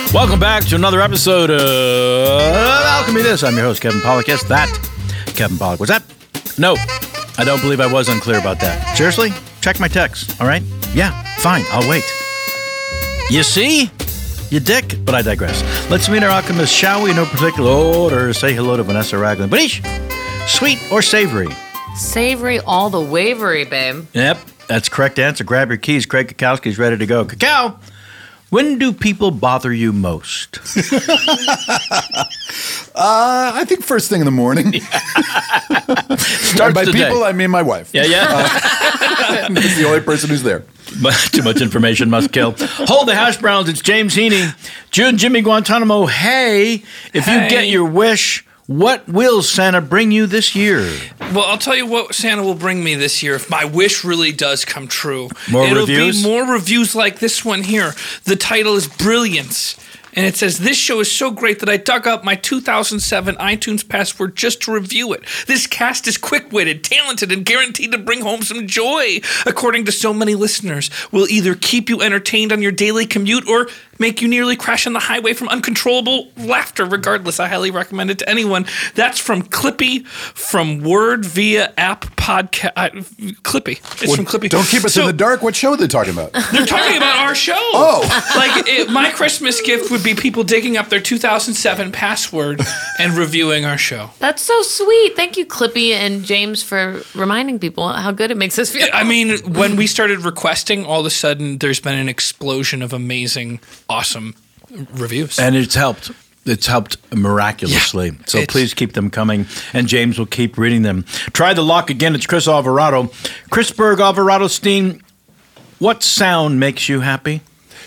Welcome back to another episode of Alchemy This. I'm your host, Kevin Pollak. Yes, that Kevin Pollak. Was that? No, I don't believe I was unclear about that. Seriously? Check my text, all right? Yeah, fine, I'll wait. You see? You dick, but I digress. Let's meet our alchemists, shall we? In no particular order. Say hello to Vanessa Ragland. Banish, sweet or savory? Savory all the wavery, babe. Yep, that's correct answer. Grab your keys. Craig Kakowski's ready to go. Kakao, when do people bother you most? I think first thing in the morning. Starts by the people, day. I mean my wife. Yeah. That's the only person who's there. But too much information must kill. Hold the hash browns. It's James Heaney. Jimmy Guantanamo. Hey, if you get your wish, what will Santa bring you this year? Well, I'll tell you what Santa will bring me this year if my wish really does come true. More It'll reviews? be more reviews like this one here. The title is Brilliance. And it says, this show is so great that I dug up my 2007 iTunes password just to review it. This cast is quick-witted, talented, and guaranteed to bring home some joy. According to so many listeners, will either keep you entertained on your daily commute or make you nearly crash on the highway from uncontrollable laughter. Regardless, I highly recommend it to anyone. That's from Clippy, from Word via app podcast. Clippy. It's from Clippy. Don't keep us in the dark. What show are they talking about? They're talking about our show. Oh. My Christmas gift would be people digging up their 2007 password and reviewing our show. That's so sweet. Thank you, Clippy and James, for reminding people how good it makes us feel. I mean, when we started requesting, all of a sudden there's been an explosion of amazing, awesome reviews. And it's helped. It's helped miraculously. Yeah, So please keep them coming, and James will keep reading them. Try the lock again. It's Chris Alvarado. Chris Berg, Alvarado Steen, what sound makes you happy?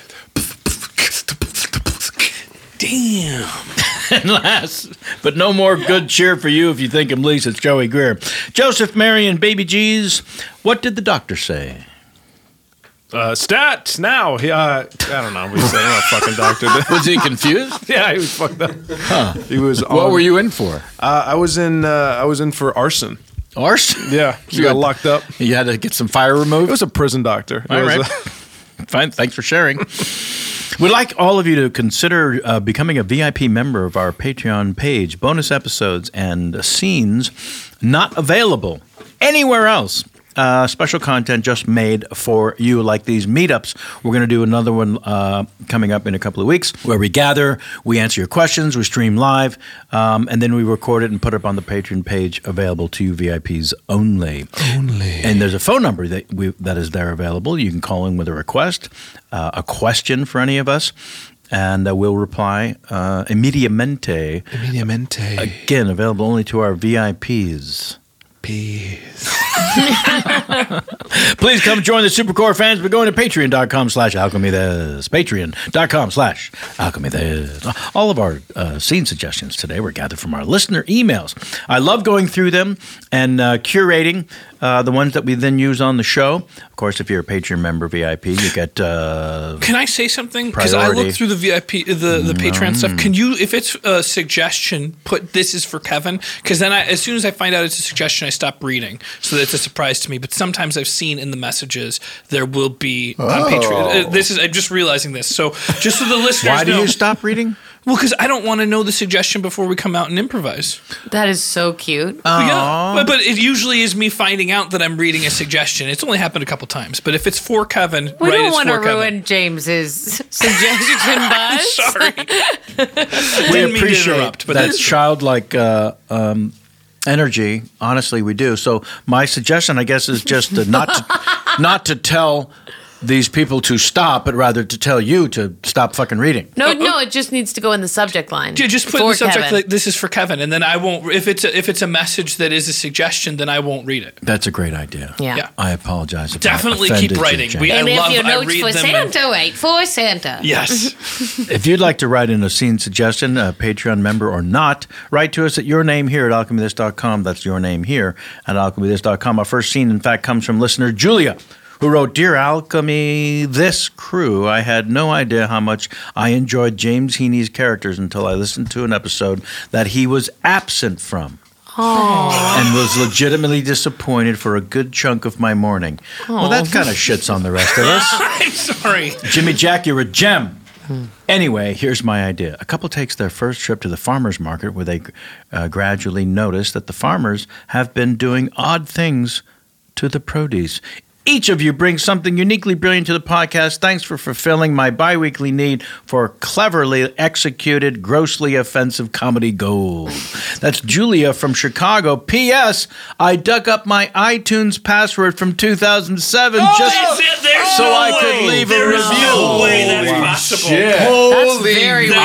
Damn. And last, but no more good cheer for you if you think him least, it's Joey Greer. Joseph, Mary, and Baby G's, what did the doctor say? Stats now. I don't know. We said I'm a fucking doctor. Was he confused? Yeah, he was fucked up. He was. What were you in for? I was in for arson. Arson? Yeah, You got had- locked up. You had to get some fire removed? It was a prison doctor. All right. Fine. Thanks for sharing. We'd like all of you to consider becoming a VIP member of our Patreon page. Bonus episodes and scenes not available anywhere else. Special content just made for you, like these meetups. We're going to do another one coming up in a couple of weeks where we gather, we answer your questions, we stream live, and then we record it and put it up on the Patreon page, available to you VIPs only. And there's a phone number that is there available. You can call in with a request, a question for any of us, and we'll reply immediatamente. Again, available only to our VIPs. Peace. Please come join the Supercore fans by going to patreon.com/alchemythis. Patreon.com/alchemythis. All of our scene suggestions today were gathered from our listener emails. I love going through them and curating the ones that we then use on the show. Of course, if you're a Patreon member VIP, you get Can I say something? Because I priority. looked through the VIP, the Patreon stuff. Can you, if it's a suggestion, put "this is for Kevin"? Because then, as soon as I find out it's a suggestion, I stop reading. So that's a surprise to me. But sometimes I've seen in the messages there will be on Patreon. I'm just realizing this. So just so the listeners Why do know. you stop reading? Well, because I don't want to know the suggestion before we come out and improvise. That is so cute. Yeah, but it usually is me finding out that I'm reading a suggestion. It's only happened a couple times. But if it's for Kevin, We don't it's want to for Kevin. ruin James's suggestion buzz. Sorry. We Didn't mean to appreciate interrupt, but that that's- childlike energy. Honestly, we do. So my suggestion, I guess, is just not to tell these people to stop, but rather to tell you to stop fucking reading. No, it just needs to go in the subject line. Just put in For the subject Kevin. like "this is for Kevin," and then I won't. If it's a message that is a suggestion, then I won't read it. That's a great idea. Yeah. I apologize. If Definitely I keep offended you, writing. James. And I if love. your I notes read for them. Santa, wait for Santa. Yes. If you'd like to write in a scene suggestion, a Patreon member or not, write to us at your name here at alchemythis.com. That's your name here at alchemythis.com. Our first scene, in fact, comes from listener Julia, who wrote, "Dear Alchemy, this crew, I had no idea how much I enjoyed James Heaney's characters until I listened to an episode that he was absent from. And was legitimately disappointed for a good chunk of my morning." Well, that kind of shits on the rest of us. I'm sorry. Jimmy Jack, you're a gem. Anyway, here's my idea. A couple takes their first trip to the farmer's market where they gradually notice that the farmers have been doing odd things to the produce. Each of you brings something uniquely brilliant to the podcast. Thanks for fulfilling my biweekly need for cleverly executed, grossly offensive comedy gold. That's Julia from Chicago. P.S. I dug up my iTunes password from 2007 so I could leave a review. No way that's possible. That's very weird.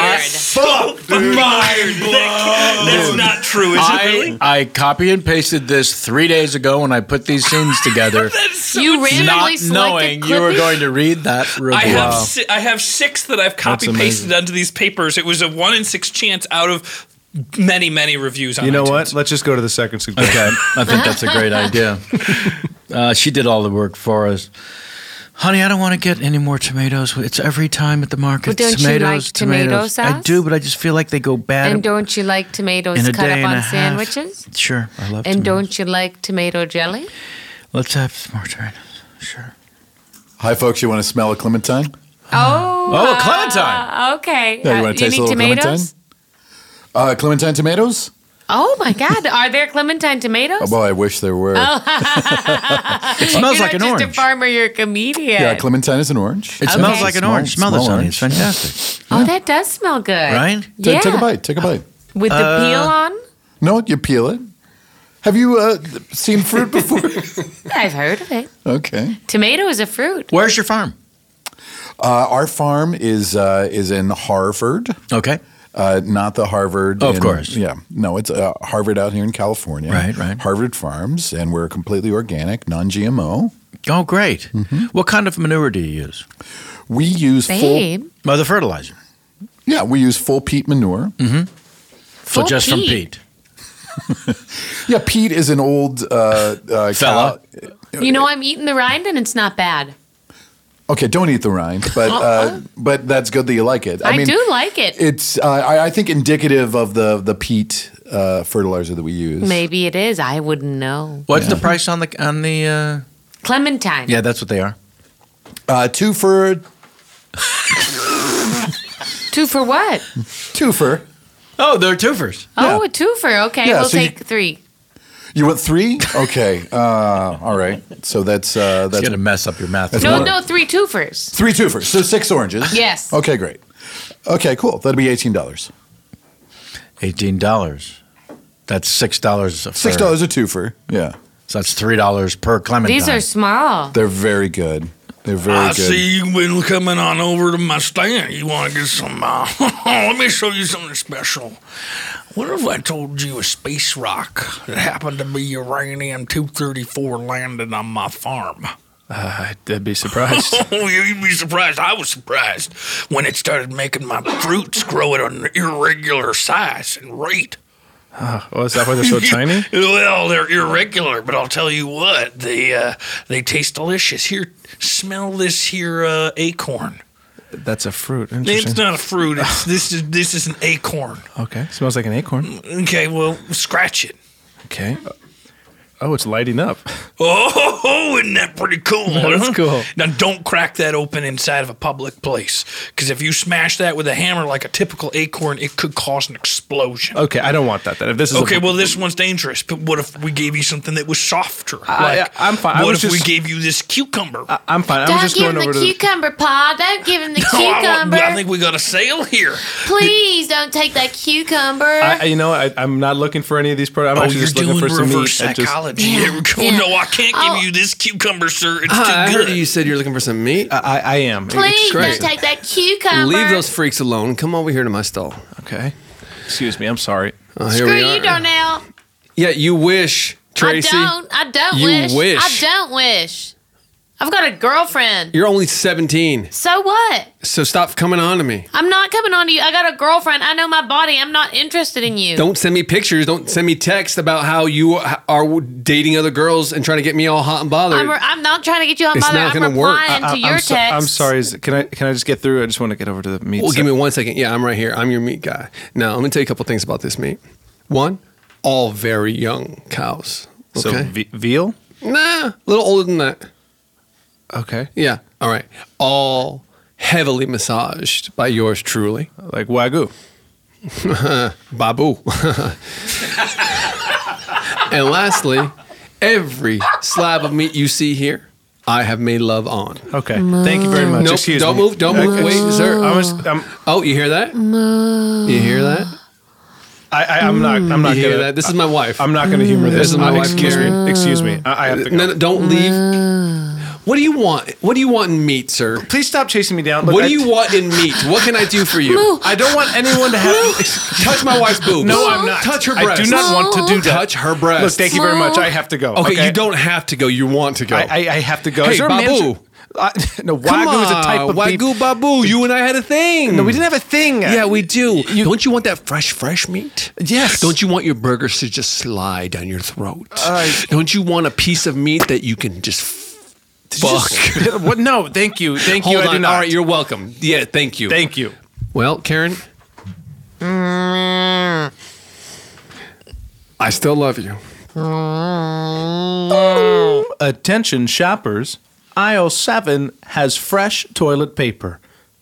That's not true, is it really? I copy and pasted this 3 days ago when I put these scenes together. You randomly Not selected knowing you were Clippy? going to read that review. I have 6 that I've copy pasted onto these papers. It was a 1 in 6 chance out of many, many reviews on You know iTunes. what? Let's just go to the second suggestion. Okay, I think that's a great idea. She did all the work for us. Honey, I don't want to get any more tomatoes. It's every time at the market. Well, don't you like tomato sauce? I do, but I just feel like they go bad. And don't you like tomatoes in a cut day up and a on half. sandwiches? Sure, I love And tomatoes. don't you like tomato jelly? Let's have some more tomatoes. Sure. Hi, folks. You want to smell a clementine? Oh, a clementine. Okay. Yeah, you want to taste a need little tomatoes? clementine? Clementine tomatoes? Oh my God! Are there clementine tomatoes? Oh, boy, I wish there were. It smells You're like not an just orange. a farmer, you're a comedian. Yeah, clementine is an orange. It smells like an Small- orange. Smell this, small honey. It's orange. fantastic. Oh, that does smell good. Right? Yeah. Take a bite. Take a bite. With the peel on? No, you peel it. Have you seen fruit before? I've heard of it. Okay. Tomato is a fruit. Where's your farm? Our farm is in Harvard. Okay. Not the Harvard. Oh, of course. Yeah. No, it's Harvard out here in California. Right. Harvard Farms, and we're completely organic, non-GMO. Oh, great. What kind of manure do you use? We use Babe. Well, the fertilizer. we use full peat manure. So Full just from peat. peat. Yeah, peat is an old Fella. cow. You know, I'm eating the rind and it's not bad. Okay, don't eat the rind, but that's good that you like it. I do like it. It's I think indicative of the peat fertilizer that we use. Maybe it is. I wouldn't know. What's the price on the? Clementine. Yeah, that's what they are. 2 for 2 for what? 2 for. Oh, they're twofers. Oh, a twofer. Okay, Yeah, we'll so you- take 3. You want 3? Okay. All right. So that's It's gonna mess up your math. No, 3 twofers. 3 twofers. So 6 oranges. Yes. Okay, great. Okay, cool. That'll be $18. $18. That's $6. $6 a twofer. Yeah. So that's $3 per clementine. These are small. They're very good. They're very I good. see you've been coming on over to my stand. You want to get some? Let me show you something special. What if I told you a space rock that happened to be uranium 234 landed on my farm? I'd be surprised. Oh, you'd be surprised. I was surprised when it started making my fruits grow at an irregular size and rate. Oh, is that why they're so tiny? Well, they're irregular, but I'll tell you what, they taste delicious. Here, smell this here acorn. That's a fruit. Interesting. It's not a fruit. This is an acorn. Okay. Smells like an acorn. Okay, well, scratch it. Okay. Oh, it's lighting up. Oh, isn't that pretty cool? That's huh? cool. Now, don't crack that open inside of a public place, because if you smash that with a hammer like a typical acorn, it could cause an explosion. Okay, I don't want that then. If this is Okay, well, this one's dangerous. But what if we gave you something that was softer? I'm fine. I What was if we just- gave you this cucumber? I'm fine. I'm Don't just give going him over the to cucumber, Pa. Don't give him the Oh, cucumber. I think we got a sale here. Please don't take that cucumber. I'm not looking for any of these products. I'm actually you're just looking doing for some meat. reverse and just- psychology. There we go. Yeah. No, I can't Oh. give you this cucumber, sir. It's I too heard good. you said you're looking for some meat. I am. Please don't crazy. take that cucumber. Leave those freaks alone. Come over here to my stall. Okay. Excuse me. I'm sorry. Oh, here Screw we are. you, Darnell. Yeah, you wish, Tracy. I don't You wish. wish. I don't wish. I've got a girlfriend. You're only 17, So what? so stop coming on to me. I'm not coming on to you. I got a girlfriend. I know my body. I'm not interested in you. Don't send me pictures. Don't send me texts about how you are dating other girls and trying to get me all hot and bothered. I'm not trying to get you on It's bother. not I'm gonna work. replying to your I'm text. I'm sorry. Can I just get through? I just want to get over to the meat. Well, give sec- me 1 second. Yeah, I'm right here. I'm your meat guy. Now, let me tell you a couple things about this meat. One, all very young cows. So Okay. veal. Nah, a little older than that. Okay. Yeah. All right. All heavily massaged by yours truly, Like Wagyu. Babu. And lastly, every slab of meat you see here, I have made love on. Okay. Thank you very much. Nope, Excuse don't me. move, don't move. Wait, sir. I'm Oh, you hear that? You hear that? I'm not You gonna. hear that? This is my wife. I'm not gonna humor this. This is my wife, Karen. Excuse me. I have to go. No, don't leave. What do you want? What do you want in meat, sir? Please stop chasing me down. Look, What do you want in meat? What can I do for you? I don't want anyone to have. Touch my wife's boobs. No, I'm not. Touch her I breast. do not want to do that. Touch her breast. Look, thank you very much. I have to go. Okay, you don't have to go. You want to go. I have to go. Hey, Is there a Babu. manager- no, Wagyu is a type of beef. Wagyu Babu. You and I had a thing. No, we didn't have a thing. Yeah, we do. Don't you want that fresh meat? Yes. Don't you want your burgers to just slide down your throat? Don't you want a piece of meat that you can just fuck? What? No, thank you. Thank you. Hold I do on. not. All right, you're welcome. Yeah, thank you. Thank you. Well, Karen, I still love you. Attention shoppers. Aisle 7 has fresh toilet paper.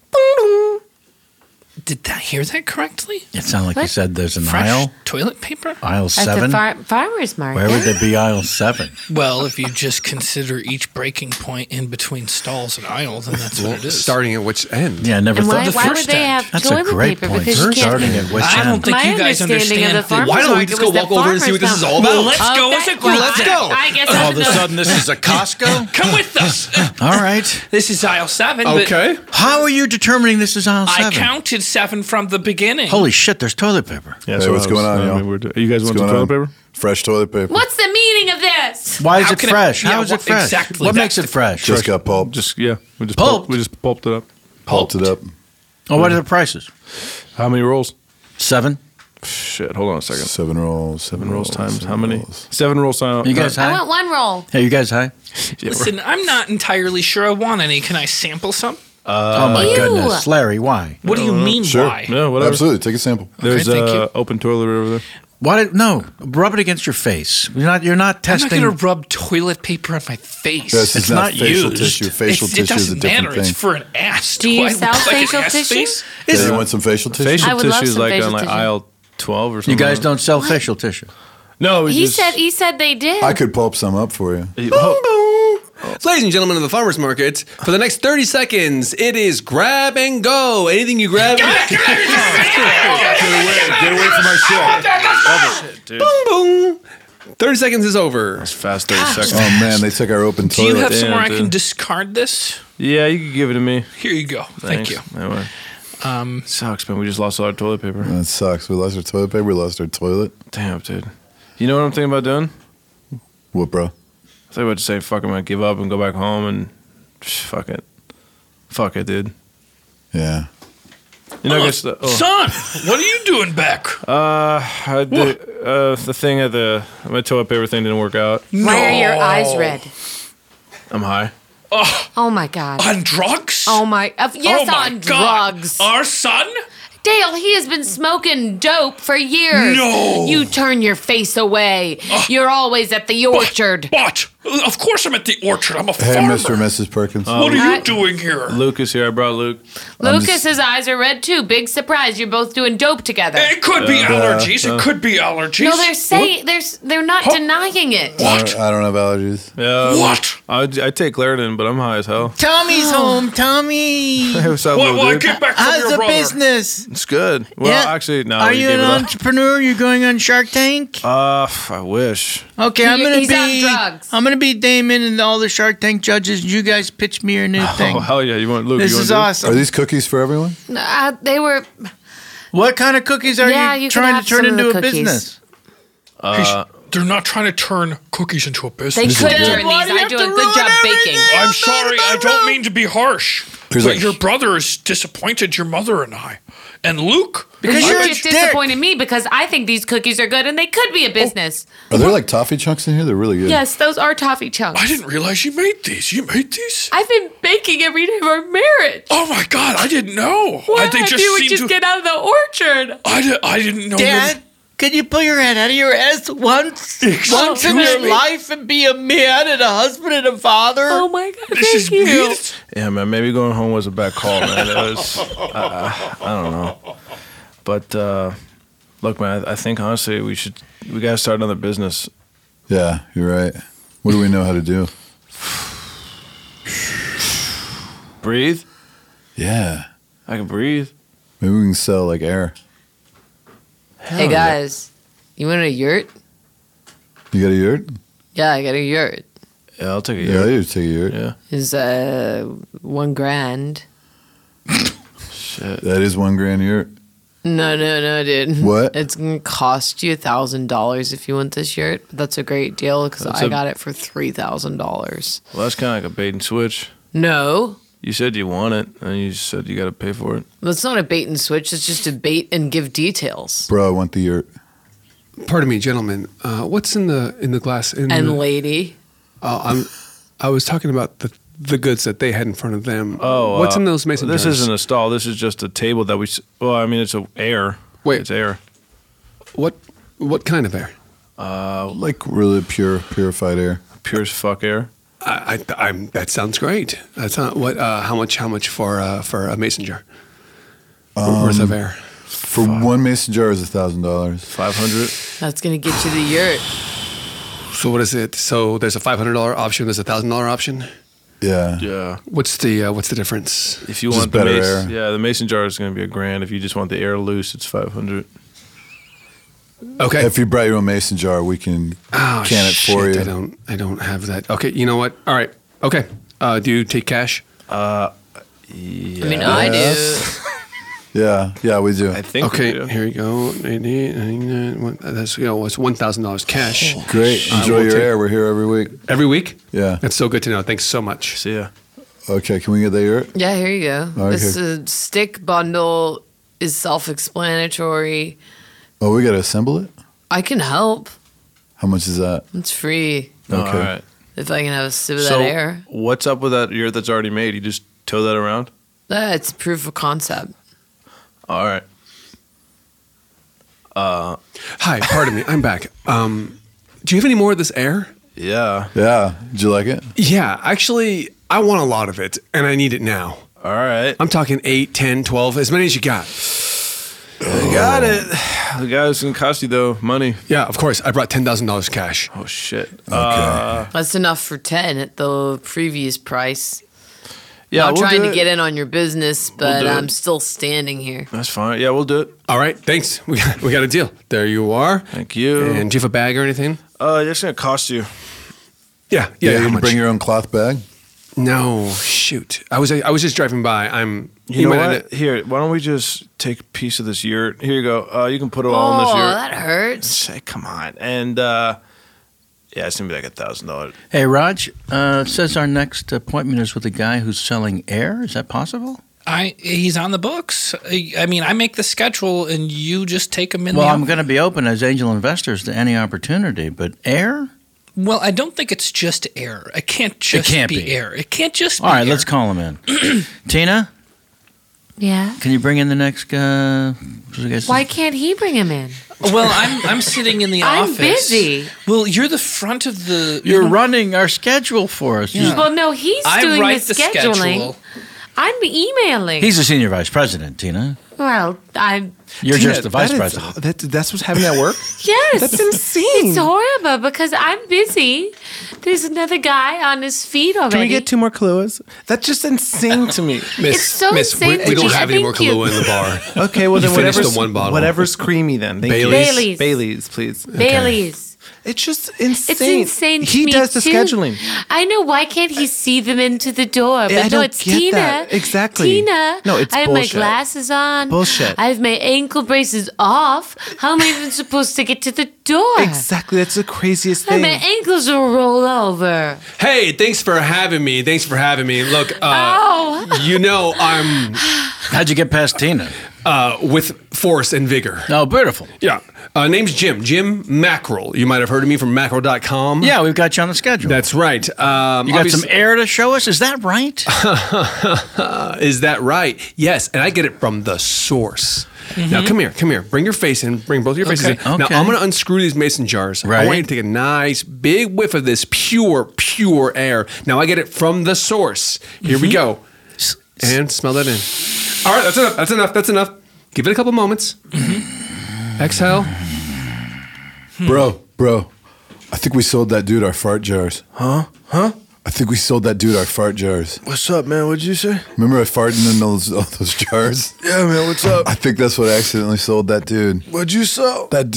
Did I hear that correctly? It sounded like you What? said there's an Fresh aisle. toilet paper? Aisle At the 7? farmer's market. Where would there be aisle 7? Well, if you just consider each breaking point in between stalls and aisle, then that's what it is. Starting at which end? Yeah, I never And thought. why would first they end. have That's a toilet great paper? point. Because you can't. Starting at which I don't end? think My you guys understanding understand. of the farmer's Why don't we market just go was that walk over and see what this is all farmers about? Let's go as a Okay, group. well, Let's go. I guess All I of a sudden, this is a Costco? Come with us. All right. This is aisle 7. but Okay. How are you determining this is aisle 7? I counted 7 from the beginning. Holy shit, there's toilet paper. Yeah, Hey, what's going on, y'all? You guys want some toilet paper? Fresh toilet paper. What's the meaning of this? Why is How it can fresh? yeah, How is it what- fresh? Exactly. What That's makes it fresh? Just got pulped. Just we just Pulped? we just pulped it up. Pulped it up. Oh, what are the prices? How many rolls? 7? Shit, hold on a second. 7 rolls. 7 rolls times seven how many? rolls. 7 rolls times. You guys I high? want one roll. Hey, you guys high? Listen, I'm not entirely sure I want any. Can I sample some? Oh my Ew. goodness. Larry, why? What do you mean, Sure. why? No, whatever. Absolutely. Take a sample. There's thank you. open toilet over there. Why did, no, rub it against your face. You're not I'm not testing. going to rub toilet paper on my face. This It's is not not facial used. tissue. Facial it tissue is a doesn't different matter. thing. It's for an ass. Do you I sell look like an facial ass tissue? face? Yeah, you want some facial tissue? Facial I would love tissue is some like facial on like tissue. aisle 12 or something. You guys don't sell facial tissue. No, we He just, said they did. I could pulp some up for you. Ladies and gentlemen of the farmers market, for the next 30 seconds, it is grab and go. Anything you grab. Get away from my shit. Boom, boom. 30 seconds is over. fast 30 seconds. Oh, man. They took our open Do you toilet. have somewhere I dude. can discard this? Yeah, you can give it to me. Here you go. Thank Thanks. you. Anyway. Sucks, man. We just lost all our toilet paper. That sucks. We lost our toilet paper. We lost our toilet. Damn, dude. You know what I'm thinking about doing? What, bro? I thought about just saying, fuck it, I'm gonna give up and go back home and fuck it. Fuck it, dude. Yeah. You know, I guess the, Son, what are you doing back? the thing at my toilet paper thing didn't work out. Why are your eyes red? I'm high. Oh my god. On drugs? Oh my. Yes, Oh my on God. drugs. Our son? Dale, he has been smoking dope for years. No. You turn your face away. You're always at the orchard. What? Of course I'm at the orchard. I'm a Hey, farmer. Mr. and Mrs. Perkins. What are you Right. doing here? Luke is here. I brought Luke. Lucas's eyes are red too. Big surprise. You're both doing dope together. It could be allergies. It could be allergies. No, they're saying they're not denying it. What? I don't have allergies. Yeah. What? I take Claritin, but I'm high as hell. Tommy's home. Tommy. Hey, what's up, What? little Well, dude? get back from How's your the brother. business? It's good. Well, actually, no. Are we you gave an it up. entrepreneur? You're going on Shark Tank? I wish. Okay, I'm gonna He's on drugs. I'm gonna be Damon and all the Shark Tank judges. You guys pitch me your new thing. Oh, hell yeah. You want Luke? This you is want Are awesome. these cookies for everyone? They were. What kind of cookies are Yeah, you you can trying have to turn some of into the a cookies. business? They're not trying to turn cookies into a They business. could good. turn Why these. do you I have do to a good ruin job baking. everything? I'm sorry. I don't mean to be harsh. Here's But like- your brother has disappointed your mother and I. And Luke. Because You you're a just dick. disappointed me because I think these cookies are good and they could be a business. Are there like toffee chunks in here? They're really good. Yes, those are toffee chunks. I didn't realize you made these. You made these? I've been baking every day of our marriage. Oh my God, I didn't know. Why They did just you seem just to. get out of the orchard? I didn't know. Dad, Can you pull your head out of your ass once in your life and be a man and a husband and a father? Oh my God, thank you. Yeah, man. Maybe going home was a bad call, man. It was, I don't know. But look, man. I think honestly we gotta start another business. Yeah, you're right. What do we know how to do? Breathe. Yeah. I can breathe. Maybe we can sell like air. Hey guys, you want a yurt? You got a yurt? Yeah, I got a yurt. Yeah, I'll take a Yeah, yurt. you take a yurt. Yeah. Is $1,000. Shit. That is $1,000 yurt. No, dude. What? It's gonna cost you $1,000 if you want this yurt. But that's a great deal because I got it for $3,000. Well, that's kind of like a bait and switch. No, You said you want it, and you just said you got to pay for it. that's not a bait and switch. It's just a bait and give details. Bro, I want the yurt. Pardon me, gentlemen. What's in the glass? And lady, I was talking about the goods that they had in front of them. Oh, what's in those mason This jars? isn't a stall. This is just a table that we. Well, I mean, it's air. Wait. It's air. What kind of air? Like really purified air. Pure as fuck air. I'm that sounds great. That's not what. How much for a mason jar worth of air? For one mason jar is $1,000. 500. that's gonna get you the yurt. So what is it? So there's a $500 option. There's a $1,000 option. Yeah. Yeah. What's the difference? If you Just want the better mason, air. yeah, the mason jar is going to be $1,000. If you just want the air loose, it's 500. Okay. If you brought your own mason jar, we can can it for shit, you. I don't have that. Okay. You know what? All right. Okay. Do you take cash? I mean, I do. Yeah, we do. I think. Okay. we do. Here you go. That's it's $1,000 cash. Great. Enjoy we'll your take- air. We're here every week. Every week. Yeah. That's so good to know. Thanks so much. See ya. Okay, can we get the yurt? Yeah, here you go. Okay. This stick bundle is self-explanatory. Oh, we got to assemble it? I can help. How much is that? It's free Oh, Okay. all right. if I can have a sip of So, that air. what's up with that yurt that's already made? You just tow that around? That's proof of concept. All right. Hi. Pardon me. I'm back. Do you have any more of this air? Yeah. Yeah. Did you like it? Yeah. Actually, I want a lot of it, and I need it now. All right. I'm talking 8, 10, 12, as many as you got. I got it. The guy's going to cost you, though, money. Yeah, of course. I brought $10,000 cash. Oh, shit. That's enough for 10 at the previous price. Yeah, I'm we'll trying do to it. get in on your business, but do it. I'm still standing here. That's fine. Yeah, we'll do it. All right. Thanks. We got a deal. There you are. Thank you. And do you have a bag or anything? It's going to cost you. Yeah. You how didn't much? bring your own cloth bag? No, shoot. I was just driving by. You know might what? Here, why don't we just take a piece of this yurt? Here you go. You can put it all in this Oh, yurt. that hurts. Say, come on. And, yeah, it's going to be like $1,000. Hey, Raj, it says our next appointment is with a guy who's selling air. Is that possible? He's on the books. I mean, I make the schedule, and you just take him in. Well, the I'm going to be open as angel investors to any opportunity, but air? Well, I don't think it's just air. It can't just can't be be. air. It can't just be All right, air. let's call him in. Tina, Yeah. can you bring in the next Why can't he bring him in? Well, I'm sitting in the I'm office. busy. Well, you're the front of the. You're running our schedule for us. Yeah. Well, no, he's I doing write the the scheduling. schedule. I'm emailing. He's the senior vice president, Tina. well, I'm. You're Tina, just the vice that is- president. That's what's having that work? Yes. That's insane. It's horrible because I'm busy. There's another guy on his feet already. Can we get 2 more Kahlúas? That's just insane to me. Miss, It's so miss, insane we that don't you- have any more thank you. Kahlua in the bar. Okay, well You then finished whatever's, the one bottle. whatever's creamy then. Thank you. Baileys. Baileys, please. Bailey's. It's just insane. It's insane. to He me, does the too. scheduling. I know. Why can't he see them into the door? But I no, don't it's get Tina. that. Exactly. Tina. No, it's I have bullshit. my glasses on. Bullshit. I have my ankle braces off. How am I even supposed to get to the door? Exactly. That's the craziest And thing. my ankles will roll over. Hey, thanks for having me. Look, Oh. you know I'm How'd you get past Tina? with force and vigor. Oh, beautiful. Yeah. Name's Jim Mackerel. You might have heard of me from mackerel.com. Yeah, we've got you on the schedule. That's right. You got some air to show us? Is that right? Is that right? Yes, and I get it from the source. Now, come here. Bring your face in. Bring both your faces in. Okay. Now, I'm going to unscrew these mason jars. Right. I want you to take a nice big whiff of this pure air. Now, I get it from the source. Here we go. And smell that in. All right, that's enough. Give it a couple moments. Exhale. Bro, I think we sold that dude our fart jars. Huh? I think we sold that dude our fart jars. What's up, man? What'd you say? Remember I farted in all those jars? Yeah, man. What's up? I think that's what accidentally sold that dude. What'd you sell? That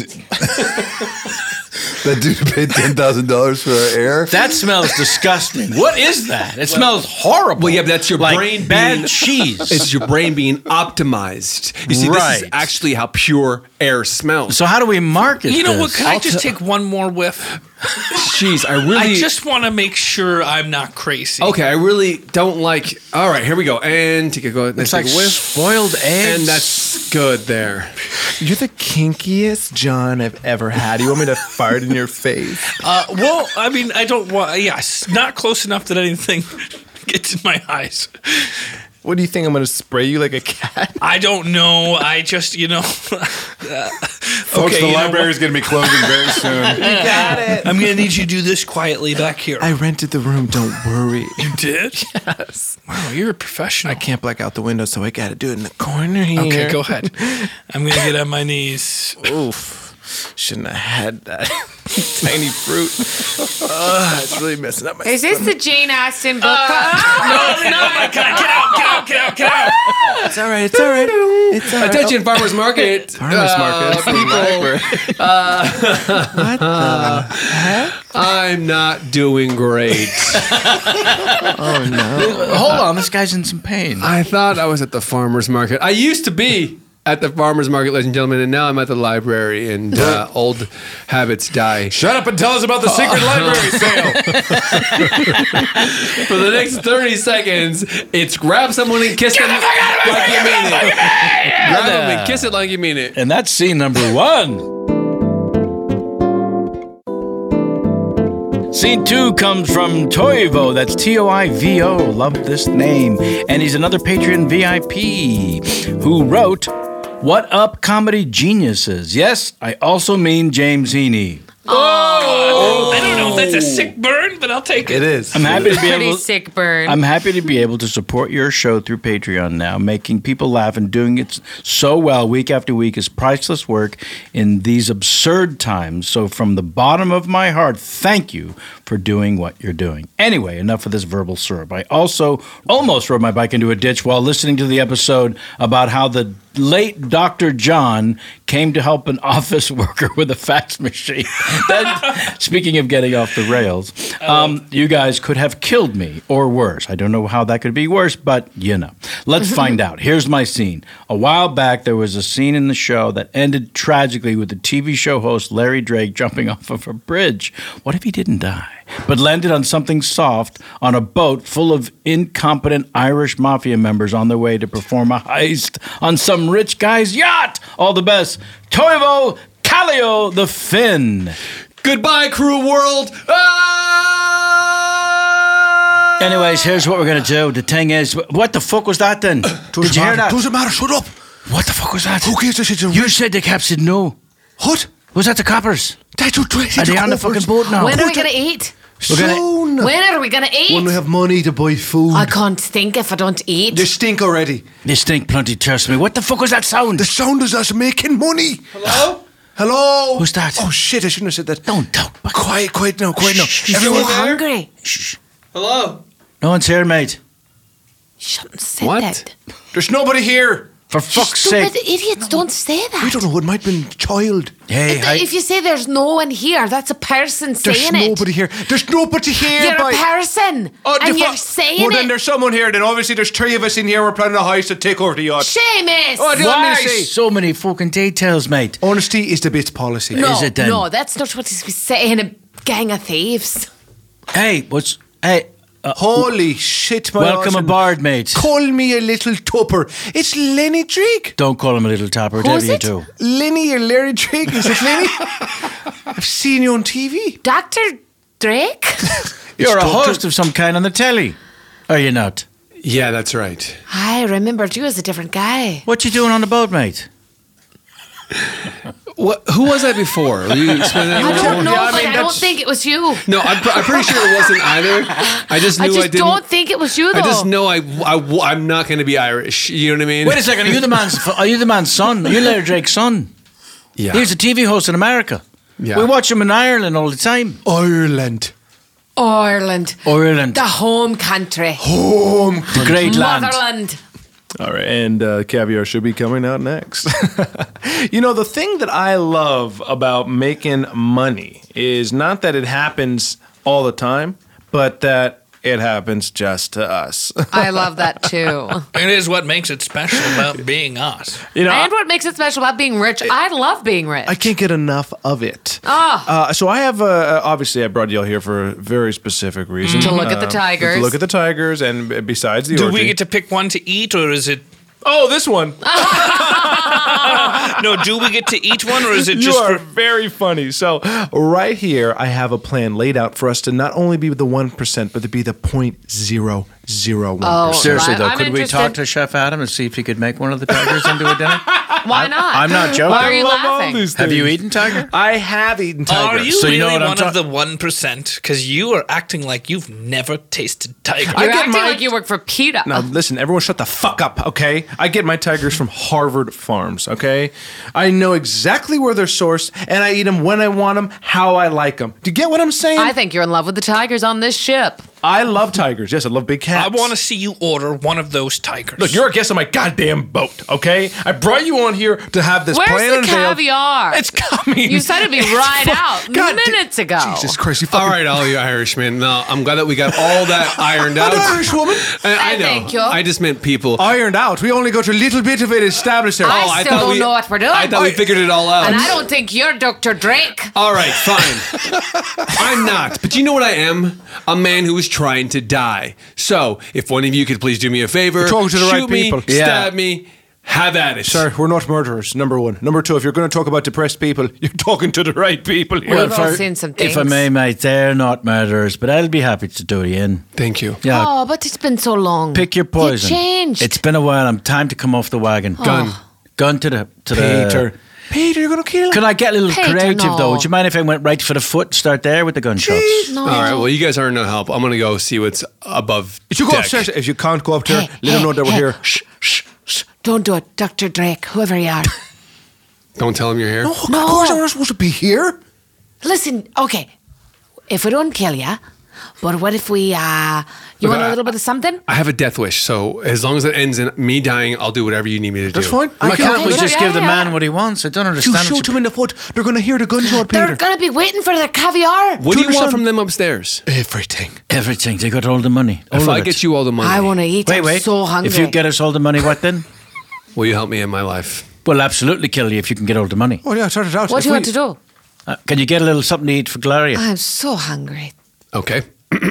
dude paid $10,000 for our air. That smells disgusting. What is that? It smells horrible. Well, yeah, but that's your like brain bad being, cheese. It's your brain being optimized. You see, this is Right. actually how pure air smells. So how do we market You know what? this? Can I just take one more whiff? Jeez, I just want to make sure I'm not crazy. Okay, I really don't like. All right, here we go. And take a go. It's like spoiled eggs. And that's good there. You're the kinkiest John I've ever had. You want me to fart in your face? Well, I mean, I don't want. Yes, not close enough that anything gets in my eyes. What do you think? I'm going to spray you like a cat? I don't know. I just, Folks, the library's going to be closing very soon. Got it. I'm going to need you to do this quietly back here. I rented the room. Don't worry. You did? Yes. Wow, you're a professional. I can't black out the window, so I got to do it in the corner here. Okay, go ahead. I'm going to get on my knees. Oof. Shouldn't have had that tiny fruit. It's really messing up my Is this the Jane Austen book? No, my God, get out. It's all right. It's all right. It's all right. Attention, farmers market. Farmers market. I'm not doing great. Oh, no. Hold on, this guy's in some pain. I thought I was at the farmers market. I used to be at the farmers market, ladies and gentlemen, and now I'm at the library, and old habits die. Shut up and tell us about the secret library sale. For the next 30 seconds, it's grab someone and kiss them like you mean it. Grab them and kiss it like you mean it. And that's scene number 1. Scene 2 comes from Toivo. That's Toivo. Love this name. And he's another Patreon VIP who wrote, "What up, comedy geniuses? Yes, I also mean James Heaney. Oh, I don't know if that's a sick burn, but I'll take it. It is. I'm happy to be Pretty able. sick burn. I'm happy to be able to support your show through Patreon now. Making people laugh and doing it so well week after week is priceless work in these absurd times. So from the bottom of my heart, thank you for doing what you're doing. Anyway, enough of this verbal syrup. I also almost rode my bike into a ditch while listening to the episode about how the late Dr. John came to help an office worker with a fax machine. Speaking of getting off the rails, you guys could have killed me or worse. I don't know how that could be worse, but Let's find out. Here's my scene. A while back, there was a scene in the show that ended tragically with the TV show host Larry Drake jumping off of a bridge. What if he didn't die, but landed on something soft on a boat full of incompetent Irish mafia members on their way to perform a heist on some rich guy's yacht? All the best. Toivo Callio the Finn. Goodbye, cruel world. Anyways, here's what we're going to do. The thing is, what the fuck was that then? Did you hear that? Doesn't matter. Shut up. What the fuck was that? Who cares? You said the cap said no. What? Was that the coppers? That's what Are they on the fucking boat now? When are we going to eat? Soon. When are we going to eat? When we have money to buy food. I can't think if I don't eat. They stink already. They stink plenty, trust me. What the fuck was that sound? The sound is us making money. Hello? Hello? Who's that? Oh, shit. I shouldn't have said that. Don't talk. Quiet now. Shh, Everyone you're hungry. Hello? No one's here, mate. You shouldn't have said What? that. There's nobody here. For fuck's Stupid sake. idiots, don't say that. I don't know. It might have been a child. Hey, If you say there's no one here, that's a person There's saying it. nobody here. There's nobody here. You're boy. a person, and you're saying Well, it. then there's someone here. Then obviously there's 3 of us in here. We're planning a heist to take over the yacht. Seamus! Oh, I do want me why to say. so many fucking details, mate? Honesty is the best policy. no, is it then? no, that's not what he's saying. A gang of thieves. Hey, Holy shit, my Welcome awesome. aboard, mate. Call me a little topper. It's Lenny Drake. Don't call him a little topper, whatever you do. Lenny or Larry Drake, is it Lenny? I've seen you on TV. Dr. Drake? You're a host of some kind on the telly. Are you not? Yeah, that's right. I remembered you as a different guy. What you doing on the boat, mate? What? Who was that before? Will you explain that? I don't know, Yeah, I but mean, I don't that's- think it was you. No, I'm pretty sure it wasn't either. I just knew I I, just didn't. don't think it was you, though. I just know I'm not going to be Irish. You know what I mean? Wait a second. Are you the man's son? Are you Larry Drake's son? Yeah. He's a TV host in America. Yeah. We watch him in Ireland all the time. Ireland. Ireland. Ireland. The home country. Home. The great land. Motherland. All right, and Caviar should be coming out next. You know, the thing that I love about making money is not that it happens all the time, but that it happens just to us. I love that, too. It is what makes it special about being us. You know, And what makes it special about being rich, I love being rich. I can't get enough of it. Ah. So I have, obviously, I brought you all here for a very specific reason. To look at the tigers. To look at the tigers, and besides the Do orgy. we get to pick one to eat, or is it? Oh, this one. No, do we get to eat one, or is it You just are for? very funny. So right here, I have a plan laid out for us to not only be the 1%, but to be the 0.001%. Oh, Seriously, right. though, I'm could we interested. talk to Chef Adam and see if he could make one of the tigers into a dinner? Why not? I'm not joking. Why are you love all laughing? these Have you things. eaten tiger? I have eaten tiger. Are you So you really know what I'm one of the 1%? Because you are acting like you've never tasted tiger. You're get acting my- like you work for PETA. Now listen, everyone shut the fuck up, okay? I get my tigers from Harvard Farms, okay? I know exactly where they're sourced, and I eat them when I want them, how I like them. Do you get what I'm saying? I think you're in love with the tigers on this ship. I love tigers. Yes, I love big cats. I want to see you order one of those tigers. Look, you're a guest on my goddamn boat, okay? I brought you on here to have this Where's plan the unveiled. caviar? It's coming. You said it'd be right out God minutes ago. Jesus Christ, you fucking... All right, all you Irishmen. No, I'm glad that we got all that ironed out. An Irish woman. I know. Thank you. I just meant people. Ironed out. We only got a little bit of it established there. I still thought don't we- know what we're doing. I thought we figured it all out. and I don't think you're Dr. Drake. All right, fine. I'm not. But you know what I am? A man who is trying to die. So, if one of you could please do me a favor, You're talking to the shoot right me, people. stab me, have at it. Sir, we're not murderers, number one. Number two, if you're going to talk about depressed people, you're talking to the right people here. We've all seen some things. If I may, mate, they're not murderers, but I'll be happy to do you in. Thank you. Yeah, Oh, but it's been so long. pick your poison. You changed. It's been a while. I'm time to come off the wagon. Gun. Gun to the Peter. Peter, you're going to kill him. Can I get a little Peter, creative though? no. Would you mind if I went right for the foot and start there with the gunshots? No. All right, well, you guys aren't no help. I'm going to go see what's above If you go deck. upstairs, if you can't go up there, let them know that we're here. Shh, shh, shh. Don't do it, Dr. Drake, whoever you are. Don't tell him you're here. Of course, I'm not supposed to be here. Listen, okay, if we don't kill you, but what if we, you want a little bit of something? I have a death wish, so as long as it ends in me dying, I'll do whatever you need me to do. That's fine. Why can't we Okay, just yeah, give the yeah. man what he wants? I don't If you understand. shoot him in the foot, they're going to hear the gunshot, Peter. They're going to be waiting for their caviar. What do you want understand? from them upstairs? Everything. Everything. They got all the money. All If of I it. get you all the money, I want to eat. Wait, I'm wait. so hungry. If you get us all the money, what then? will you help me in my life? We'll absolutely kill you if you can get all the money. Oh, yeah, sort it out. what If do you we- want to do? Can you get a little something to eat for Gloria? I'm so hungry. Okay.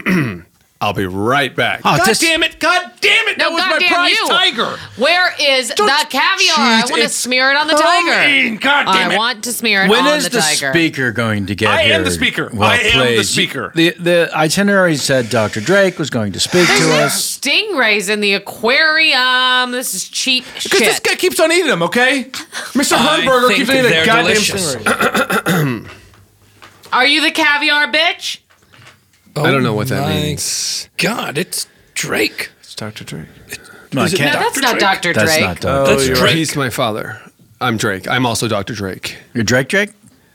I'll be right back. Oh, God this- damn it! God damn it! No, That was my goddamn prize you. tiger. Where is the caviar? I want to it's smear it on the tiger. God damn I it. want to smear it When on is the the tiger. speaker going to get I here? am the speaker. Well, I am the please. speaker. The itinerary said Dr. Drake was going to speak to us. Stingrays in the aquarium. This is cheap Because this shit. guy keeps on eating them, okay? Mr. I Hamburger think keeps eating a they're goddamn delicious. stingray. Are you the caviar bitch? I don't know what that my means. God, it's Drake. It's Dr. Drake. No, I Is it can't. No, that's Dr. not Drake? Dr. That's Drake. not Dr. That's Drake. He's my father. I'm Drake. I'm also Dr. Drake. You're Drake Drake?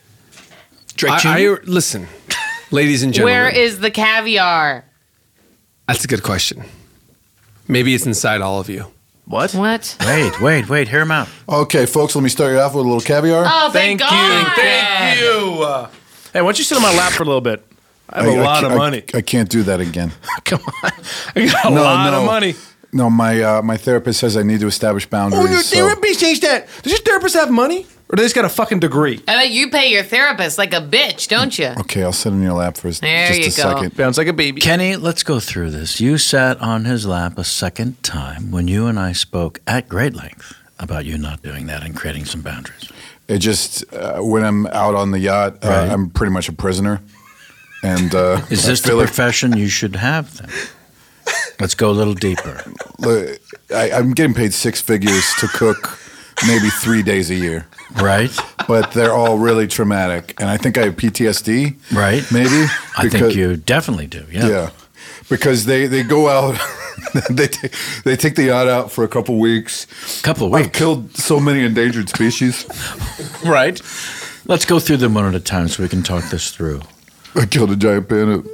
Drake Listen, ladies and gentlemen. Where is the caviar? That's a good question. Maybe it's inside all of you. What? What? Wait. Hear him out. Okay, folks, let me start you off with a little caviar. Oh, thank God. Thank you. Hey, why don't you sit on my lap for a little bit? I have a lot of money. I can't do that again. Come on. I got a lot of money. No, my therapist says I need to establish boundaries. Oh, your so- therapist says that. Does your therapist have money? Or do they just got a fucking degree? I bet you pay your therapist like a bitch, don't you? Okay, I'll sit in your lap for just There a you go. second. Bounce like a baby. Kenny, let's go through this. You sat on his lap a second time when you and I spoke at great length about you not doing that and creating some boundaries. It just, when I'm out on the yacht, Right. I'm pretty much a prisoner. And Is this the profession you should have then? Let's go a little deeper. Look, I'm getting paid six figures to cook maybe 3 days a year. Right? But they're all really traumatic. And I think I have PTSD. Right. Maybe. I think you definitely do. Yeah. Yeah. Because they go out, they take the yacht out for a couple weeks. Couple of I've weeks. killed so many endangered species. Right. Let's go through them one at a time so we can talk this through. I killed a giant panda.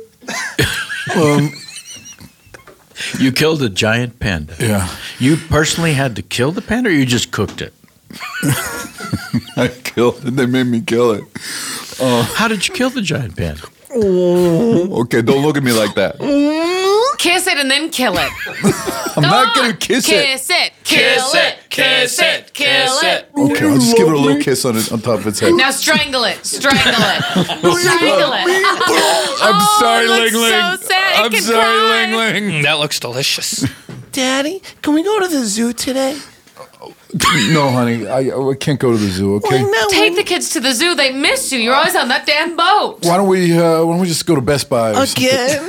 You killed a giant panda. Yeah. You personally had to kill the panda or you just cooked it? I killed it. They made me kill it. How did you kill the giant panda? Okay, don't look at me like that. Kiss it and then kill it. I'm not going to kiss it. Kiss it. Kill it. Kiss it. Kill it. Okay, I'll just give it a little kiss on top of its head. Now strangle it. Strangle it. Strangle it. I'm sorry, it looks Ling Ling. so sad. I I'm could sorry, cry. Ling Ling. That looks delicious. Daddy, can we go to the zoo today? No, honey, I can't go to the zoo. Okay. Take the kids to the zoo. They miss you. You're always on that damn boat. Why don't we just go to Best Buy or Again?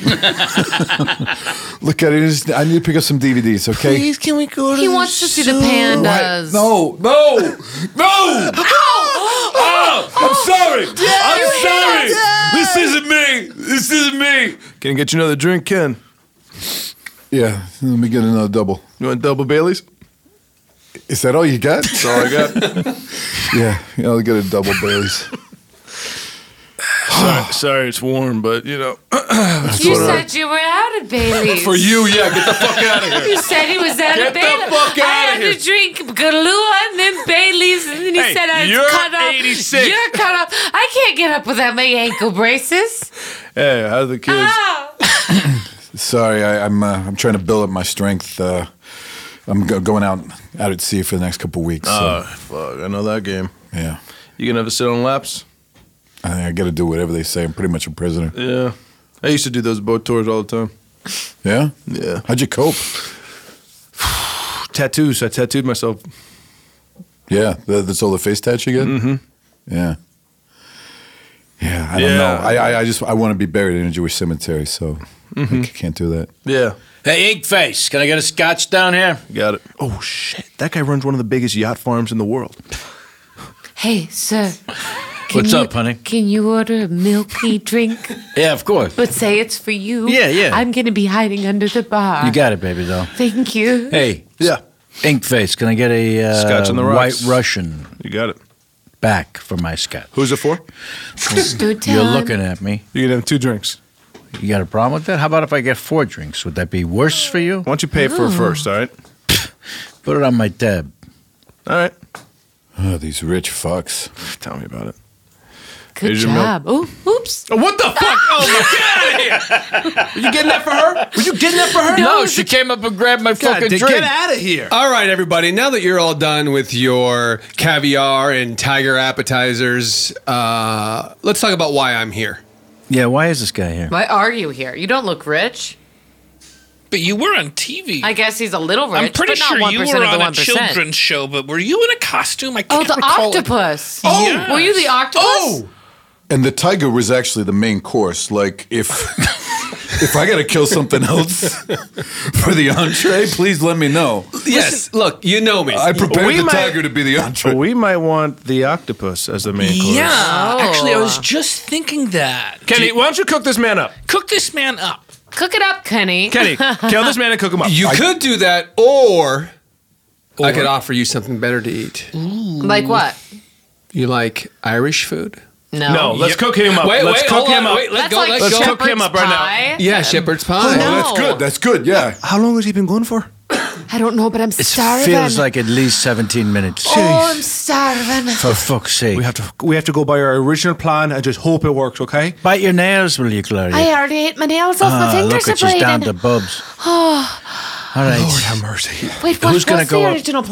Look at it. I need to pick up some DVDs. Okay. Please, can we go to He the wants to see the zoo? pandas. No. I'm sorry. This isn't me. This isn't me. Can I get you another drink, Ken? Yeah. Let me get another double. You want double Baileys? Is that all you got? That's all I got. Yeah. I'll get a double Bailey's. Sorry, it's warm, but you know. You said you were out of Bailey's. For you, yeah, get the fuck out of here. You said he was out Get of the Bailey's. fuck I outta had here. to drink Galua and then Bailey's, and then he Hey, said I was you're cut off. 86. You're cut off. I can't get up without my ankle braces. Hey, how's the kids? Oh. Sorry, I'm trying to build up my strength. I'm going out at sea for the next couple weeks. So, Fuck, I know that game. yeah. You gonna have to sit on laps? I got to do whatever they say. I'm pretty much a prisoner. Yeah. I used to do those boat tours all the time. Yeah? Yeah. How'd you cope? Tattoos. I tattooed myself. Yeah, that's all the face tats you get? Mm-hmm. Yeah. Yeah, I don't know. I want to be buried in a Jewish cemetery, so I can't do that. Yeah. Hey, Inkface, can I get a scotch down here? Got it. Oh, shit. That guy runs one of the biggest yacht farms in the world. Hey, sir. What's up, honey? Can you order a milky drink? Yeah, of course. But say it's for you. Yeah. I'm going to be hiding under the bar. You got it, baby doll. Thank you. Hey, Yeah. Inkface, can I get a Scotch on the rocks. White Russian You got it. back for my scotch? Who's it for? Stood You're time. looking at me. You can have 2 drinks. You got a problem with that? How about if I get 4 drinks? Would that be worse for you? Why don't you pay for it first, all right? Put it on my tab. All right. Oh, these rich fucks. Tell me about it. Good Here's your milk. job. Oh, oops. Oh, what the fuck? Oh, my God, get out of here. Were you getting that for her? Were you getting that for her? No, she came up and grabbed my fucking drink. Get out of here. All right, everybody. Now that you're all done with your caviar and tiger appetizers, let's talk about why I'm here. Yeah, why is this guy here? Why are you here? You don't look rich. But you were on TV. I guess he's a little rich, I'm pretty but not sure 1% you were of the on a 1%. children's show, but were you in a costume? I Oh, can't the recall it. octopus. Oh, yes. Were you the octopus? Oh! And the tiger was actually the main course. Like, if I got to kill something else for the entree, please let me know. Yes, look, you know me. I prepared We the might- tiger to be the entree. We might want the octopus as the main course. Yeah, Oh. actually, I was just thinking that. Kenny, why don't you cook this man up? Cook this man up. Cook it up, Kenny. Kenny, kill this man and cook him up. You could do that, or I could offer you something better to eat. Like what? You like Irish food? No, let's cook him up. let's cook hold him on, up. wait, let's That's go. like Let's go. cook him up right now. pie. Yeah, shepherd's pie. no. That's good. That's good. Yeah. How long has he been going for? I don't know, but I'm It starving. feels like at least 17 minutes. Oh, I'm starving. For fuck's sake. We have to go by our original plan and just hope it works, okay? Bite your nails, will you, Claudia? I already ate my nails off. My fingers look are at she's down bleeding. to bubs. All right. Lord have mercy. Wait, Who's gonna what's go the up? original plan?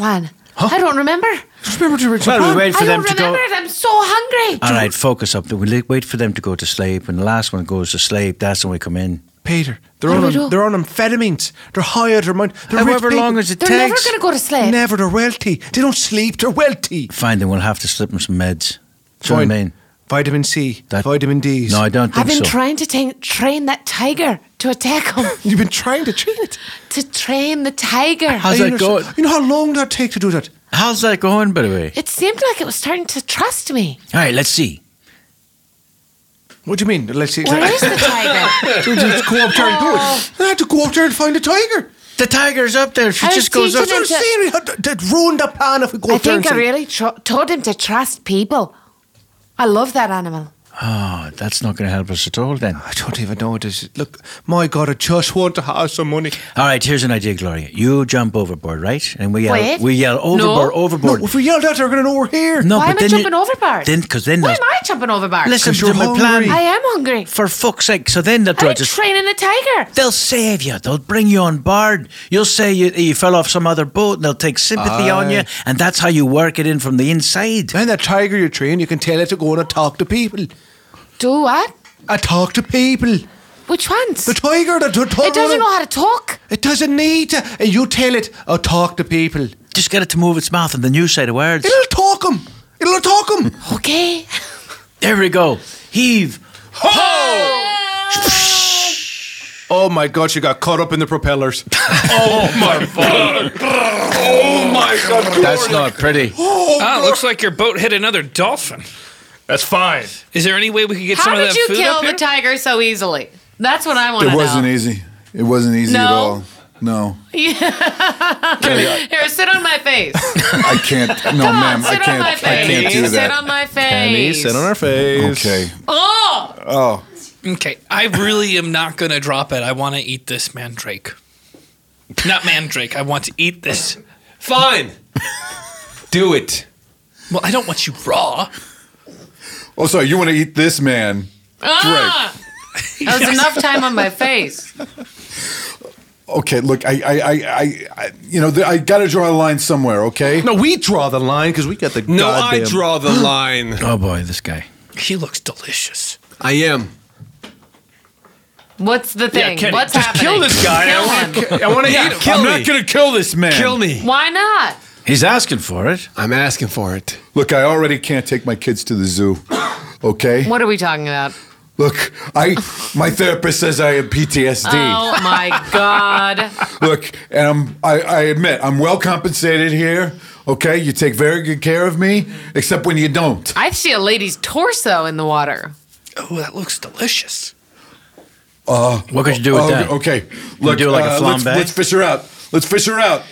I don't remember. Remember the original Well, we plan? wait for I them don't to go. remember it. I'm so hungry. All right, focus up. We wait for them to go to sleep. When the last one goes to sleep, that's when we come in. Peter, What do we do? they're on amphetamines. They're high out of their mind. They're rich However people. long as it They're never takes. going to go to sleep. Never, they're wealthy. They don't sleep, they're wealthy. Fine, then we'll have to slip them some meds. Do you know what I mean? Vitamin C, That- vitamin D's. No, I don't I've think been so. trying to train that tiger to attack him. You've been trying to train it. To train the tiger. How's that going? You know how long that take to do that? How's that going, by the way? It seemed like it was starting to trust me. All right, let's see. What do you mean? Let's see. Where is the tiger? Just go up there and do it. I had to go up there and find the tiger. The tiger's up there. She I was just goes up. teaching him They're to- saying that ruined the plan if we go I up there and think I say, really told him to trust people. I love that animal. Oh, that's not going to help us at all then. I don't even know what this is. Look, my God, I just want to have some money. All right, here's an idea, Gloria. You jump overboard, right? And we yell, Wait. overboard, No. overboard. No, if we yelled at, they're going to know we're here. No, Why but am I then jumping overboard? Because then Why they'll- am I jumping overboard? listen 'Cause to you're my plan. hungry. I am hungry. For fuck's sake! So then they'll try I'm to. training a tiger. They'll save you. They'll bring you on board. You'll say you fell off some other boat, and they'll take sympathy on you, and that's how you work it in from the inside. And that tiger you train, you can tell it to go and talk to people. Do what? I talk to people. Which ones? The tiger, the tiger. It doesn't know how to talk. It doesn't need to. And you tell it, I'll talk to people. Just get it to move its mouth and then you say the words. It'll talk 'em. It'll talk 'em. Okay. There we go. Heave. Oh my God, she got caught up in the propellers. That's not pretty. Ah, looks like your boat hit another dolphin. That's fine. Is there any way we could get How some of did that you food kill up the here? tiger so easily? That's what I want to It know. wasn't easy. It wasn't easy at No? all. No, Here, sit on my face. I can't. No, Come ma'am, on, I sit on my can't. face. I can't do Sit that. on my face. Penny, sit on our face. Okay. Oh, Oh, Okay, I really am not going to drop it. I want to eat this mandrake. Not mandrake. I want to eat this. Fine. Do it. Well, I don't want you raw. oh, sorry. You want to eat this man? that was enough time on my face. Okay. Look, I I got to draw a line somewhere. Okay. No, we draw the line because we got the No, goddamn... I draw the line. Oh boy, this guy. He looks delicious. I am. What's the thing? Kenny, What's just happening? kill this guy. Kill him. I want to eat him. Kill I'm me. not gonna kill this man. Kill me. Why not? He's asking for it. I'm asking for it. Look, I already can't take my kids to the zoo. Okay. What are we talking about? Look, my therapist says I have PTSD. Oh my God. Look, and I admit I'm well compensated here. Okay, you take very good care of me, except when you don't. I see a lady's torso in the water. Oh, that looks delicious. What could you do with that? Okay, You look, do like a flambe? let's fish her out. Let's fish her out.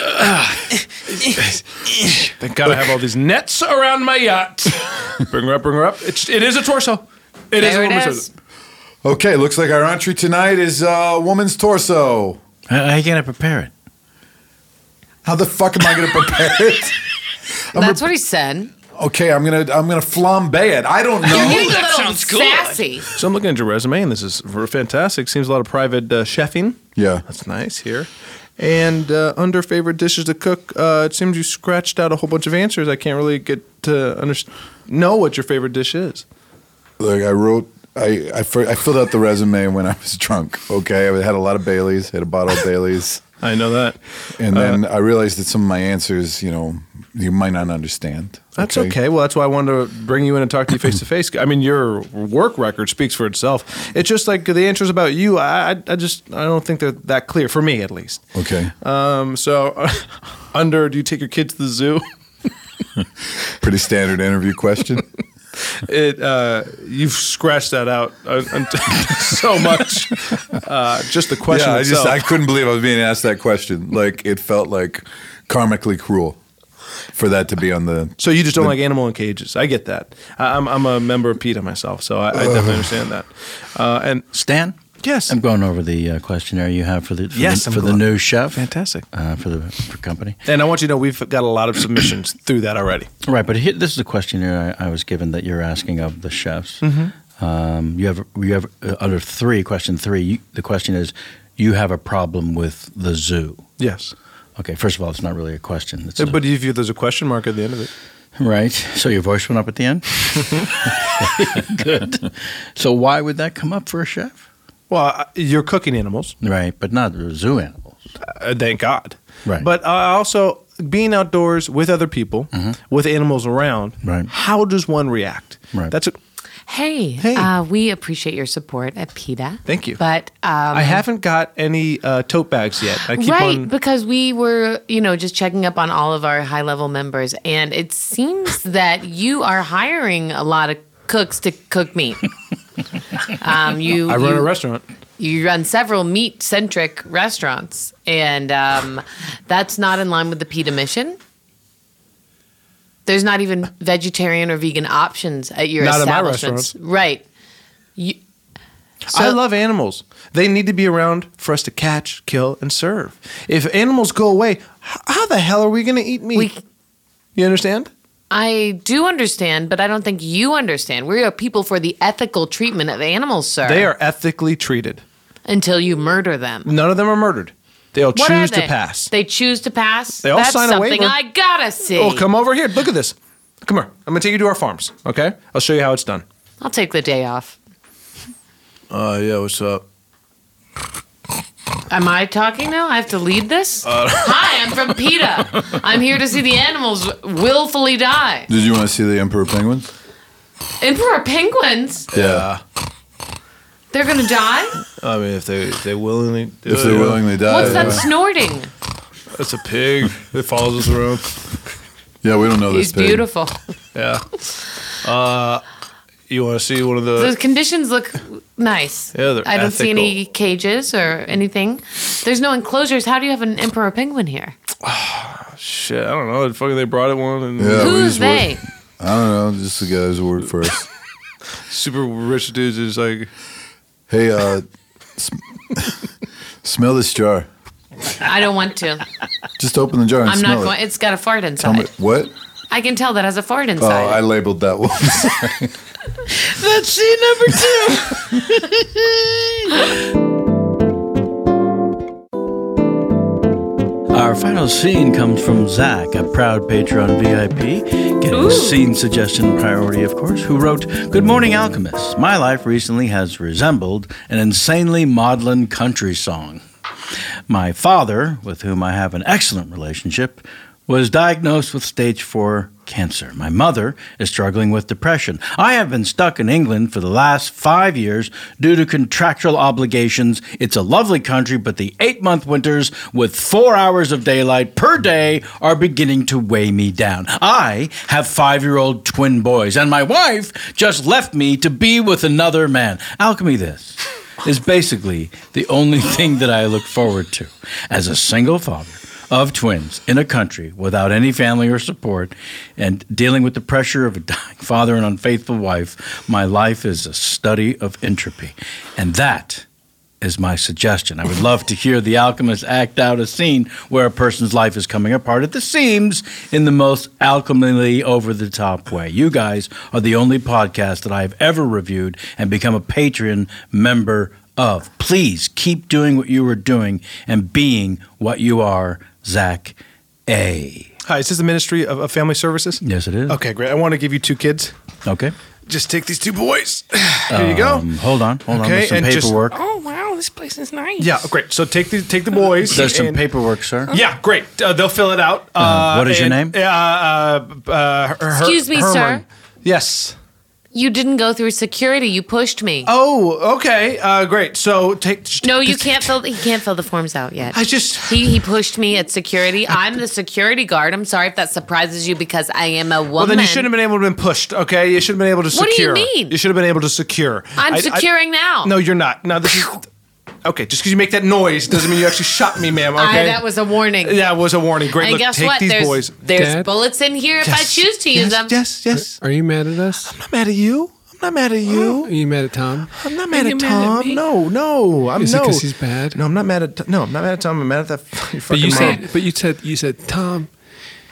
They gotta have all these nets around my yacht. Bring her up, bring her up. It is a torso. It is There a it woman's is. torso. Okay, looks like our entree tonight is a woman's torso. How are you going to prepare it? How the fuck am I going to prepare it? That's what he said. Okay, I'm gonna flambe it. I don't You're know. getting a that little sounds good. sassy. So I'm looking at your resume, and this is fantastic. Seems a lot of private chefing. Yeah. That's nice here. And under favorite dishes to cook, it seems you scratched out a whole bunch of answers. I can't really get to know what your favorite dish is. Look, I wrote. I filled out the resume when I was drunk. Okay, I had a lot of Baileys. Had a bottle of Baileys. I know that. And then I realized that some of my answers, you might not understand. That's okay. Well, that's why I wanted to bring you in and talk to you face to face. I mean, your work record speaks for itself. It's just like the answers about you. I don't think they're that clear for me, at least. Okay. So, under, do you take your kids to the zoo? Pretty standard interview question. You've scratched that out so much. Just the question Yeah, itself. I couldn't believe I was being asked that question. Like it felt like karmically cruel for that to be on the. So you just don't like animal in cages. I get that. I'm a member of PETA myself, so I definitely understand that. And Stan? yes, I'm going over the questionnaire you have for the Yes, I'm for the going- new chef. fantastic. For company. And I want you to know we've got a lot of submissions through that already. Right, but here, this is the questionnaire I was given that you're asking of the chefs. You have under question three. The question is, you have a problem with the zoo. Yes. Okay, first of all, it's not really a question. It's But if there's a question mark at the end of it. right. So your voice went up at the end? Good. So why would that come up for a chef? Well, you're cooking animals. Right, but not zoo animals. Thank God. Right. But also being outdoors with other people, with animals around. Right. How does one react? Right. That's it. Hey, Hey. We appreciate your support at PETA. Thank you. But I haven't got any tote bags yet. I keep right, on. because we were, just checking up on all of our high-level members, and it seems that you are hiring a lot of cooks to cook meat. I run a restaurant. You run several meat-centric restaurants, and that's not in line with the PETA mission. There's not even vegetarian or vegan options at your Not at my establishments. Right. I love animals. They need to be around for us to catch, kill, and serve. If animals go away, how the hell are we going to eat meat? You understand? I do understand, but I don't think you understand. We are people for the ethical treatment of animals, sir. They are ethically treated. Until you murder them. None of them are murdered. They'll What are choose to they? pass. They choose to pass? They all That's sign a something waiver. I gotta see. Oh, come over here. Look at this. Come here. I'm going to take you to our farms, okay? I'll show you how it's done. I'll take the day off. Yeah, what's up? Am I talking now? I have to lead this? Hi, I'm from PETA. I'm here to see the animals willfully die. Did you want to see the emperor penguins? Emperor penguins? Yeah. They're gonna die? I mean, if they willingly do If they willingly die. What's that yeah. snorting? That's a pig. It follows us around. Yeah, we don't know this He's pig. beautiful. Yeah. You want to see one of The conditions look nice. Yeah, they're I don't see ethical. any cages or anything. There's no enclosures. How do you have an emperor penguin here? Shit, I don't know. Fucking they brought it one and Yeah, we Who's just they? I don't know. Just the guys who work for us. super rich dudes is like, Hey, smell this jar. I don't want to. Just open the jar and I'm smell not it. going. It's got a fart Tell me inside. what? I can tell that has a fart Oh, inside. I labeled that one. Sorry. That's scene number 2. Our final scene comes from Zach, a proud Patreon VIP, getting scene suggestion priority, of course, who wrote, "Good morning, alchemists. My life recently has resembled an insanely maudlin country song. My father, with whom I have an excellent relationship, was diagnosed with stage 4 cancer. My mother is struggling with depression. I have been stuck in England for the last 5 years due to contractual obligations. It's a lovely country, but the 8-month winters with 4 hours of daylight per day are beginning to weigh me down. I have 5-year-old twin boys, and my wife just left me to be with another man. Alchemy this is basically the only thing that I look forward to as a single father of twins in a country without any family or support and dealing with the pressure of a dying father and unfaithful wife. My life is a study of entropy. And that is my suggestion. I would love to hear the alchemist act out a scene where a person's life is coming apart at the seams in the most alchemically over-the-top way. You guys are the only podcast that I have ever reviewed and become a Patreon member of. Please keep doing what you are doing and being what you are, Zach A. hi, is this the Ministry of Family Services? Yes, it is. Okay, great. I want to give you 2 kids. Okay. Just take these 2 boys. Here you go. Hold on. Okay, There's some and just- paperwork. Oh wow, this place is nice. Yeah, great. So take the boys. There's some and- paperwork, sir. Yeah, great. They'll fill it out. What is your name? Excuse me, sir. Yes. You didn't go through security. You pushed me. Oh, okay. Great. So take. No, you can't fill. He can't fill the forms out yet. I just. He pushed me at security. I'm the security guard. I'm sorry if that surprises you because I am a woman. Well, then you shouldn't have been able to have been pushed. Okay, you should have been able to What do you secure. mean? You should have been able to secure. I'm securing now. No, you're not. No, this is. Okay, just because you make that noise doesn't mean you actually shot me, ma'am. Okay. That was a warning. That was a warning. Great. And Look, guess take what? these boys. There's Dad? bullets in here if I choose to use them. Yes. Are you mad at us? I'm not mad at you. I'm not mad at you. Are you mad at Tom? I'm not mad you at mad at Tom. me? No. I'm Is it no. 'cause he's bad? No, I'm not mad at. No, I'm not mad at Tom. I'm mad at that your But fucking mom. you said, Tom,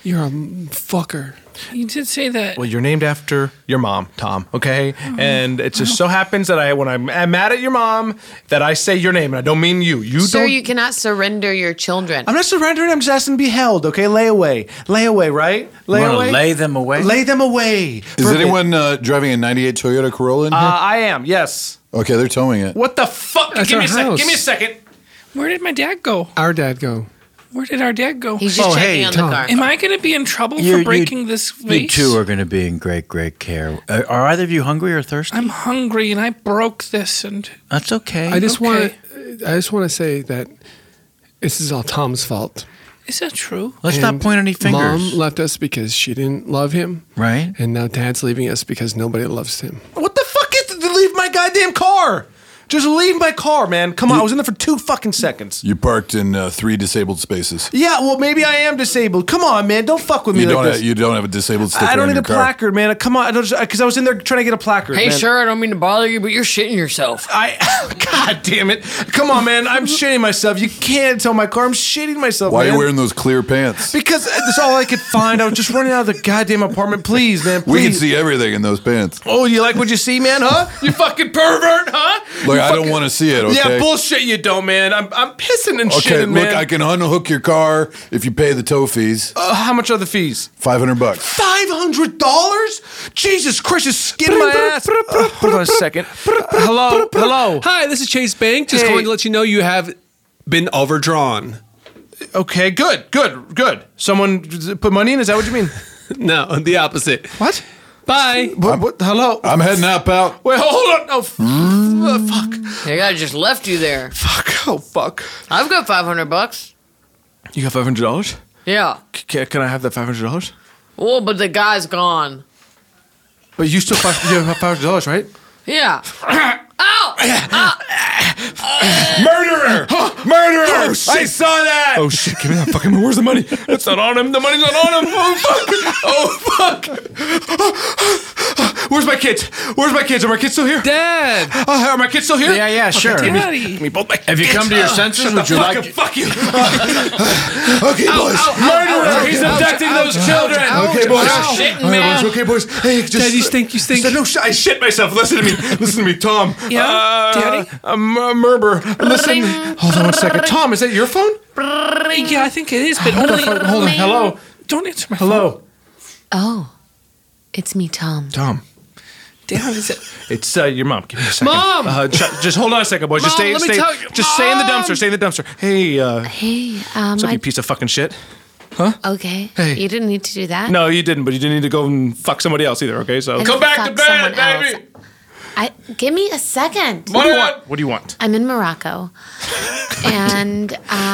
You're a fucker. You did say that. Well, you're named after your mom, Tom, okay? And it just so happens that when I'm mad at your mom, that I say your name, and I don't mean you. Sir, don't. you cannot surrender your children. I'm not surrendering. I'm just asking to be held, okay? Lay away, right? Lay wanna away. lay them away? Lay them away. Is anyone driving a 98 Toyota Corolla in here? I am. Yes. Okay, they're towing it. What the fuck? That's Give me our a second. house. Give me a second. Where did my dad go? Our dad go. Where did our dad go? He's just checking on Tom. the car. Am I going to be in trouble for breaking this vase? You two are going to be in great care. Are either of you hungry or thirsty? I'm hungry and I broke this and That's okay. I just Okay. want to say that this is all Tom's fault. is that true? Let's And not point any fingers. Mom left us because she didn't love him, Right? and now Dad's leaving us because nobody loves him. What the fuck is to leave my goddamn car? Just leave my car, man. Come on, I was in there for 2 fucking seconds. You parked in 3 disabled spaces. Yeah, well, maybe I am disabled. Come on, man. Don't fuck with me You like don't. this. You don't have a disabled sticker I don't on need your a car. placard, man. Come on, because I was in there trying to get a placard. Hey, man. sir, I don't mean to bother you, but you're shitting yourself. God damn it. Come on, man. I'm shitting myself. You can't tell my car. I'm shitting myself, Why are man. you wearing those clear pants? Because that's all I could find. I was just running out of the goddamn apartment. Please, man. Please. We can see everything in those pants. Oh, you like what you see, man? Huh? You fucking pervert, huh? Look, You I don't want to see it. Okay. Yeah, bullshit. You don't, man. I'm pissing and Okay, shitting, look, man. I can unhook your car if you pay the tow fees. How much are the fees? $500. $500? Jesus Christ, is skin my ass. Hold on a second. Hello. Hi, this is Chase Bank. Just Hey. calling to let you know you have been overdrawn. Okay, good. Someone put money in? Is that what you mean? No, the opposite. What? Bye. What? Hello? I'm heading out, pal. Wait, hold on. Oh, fuck. Hey, guy just left you there. Fuck. Oh, fuck. I've got $500. You got $500? Yeah. Can I have that $500? Oh, but the guy's gone. But you still you have $500, right? Yeah. Ow! Murderer! Murderer! Oh, shit. I saw that! Oh shit, give me that fucking money. Where's the money? It's not on him. The money's not on him. Oh fuck! Where's my kids? Are my kids still here? Dad. Are my kids still here? Yeah, sure. Daddy. Give me both my Have you come to your senses? Would you like? Fuck you! Okay, boys. Murderer! He's abducting those children! Okay, boys. Shitting, All right, man. boys. Okay, boys. Hey, just. Dad, you stink. You stink. No, I shit myself. Listen to me, Tom. Yeah, Daddy? Merber. Listen. Hold on one second. Tom, is that your phone? Yeah, I think it is, but only. Hold on. Hello. Don't answer my phone. Hello. Oh, it's me, Tom. Tom. Dad, is it? It's your mom. Give me a second. Mom! Just hold on a second, boys. Just Mom, stay. let me tell you. Just stay in the Mom! dumpster. Stay in the dumpster. Hey, Hey, what's up, you piece of fucking shit? okay. Hey. You didn't need to do that. No, you didn't. But you didn't need to go and fuck somebody else either. Okay, so I come didn't back to fuck bed, someone baby. else. Give me a second. What do you want? What do you want? I'm in Morocco, and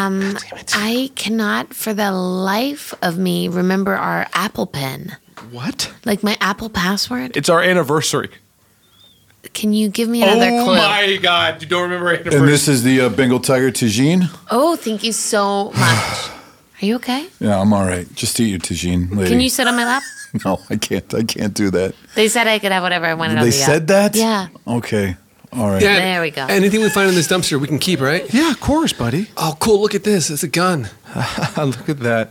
I cannot, for the life of me, remember our Apple Pen, What? like my Apple password. It's our anniversary. Can you give me another Oh clue? my God! You don't remember our anniversary? And this is the Bengal Tiger Tagine. Oh, thank you so much. Are you okay? Yeah, I'm all right. Just eat your tagine, lady. Can you sit on my lap? No, I can't. I can't do that. They said I could have whatever I wanted. on They the app. said that? Yeah. Okay. All right. Dad, There we go. Anything we find in this dumpster, we can keep, right? Yeah, of course, buddy. Oh, cool. Look at this. It's a gun. Look at that.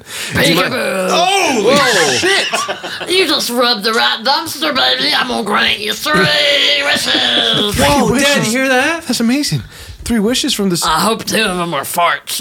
Holy shit! You just rubbed the right dumpster, baby. I'm gonna grant you 3 wishes. Whoa, Dad, you hear that? That's amazing. 3 wishes from this. I hope 2 of them were farts.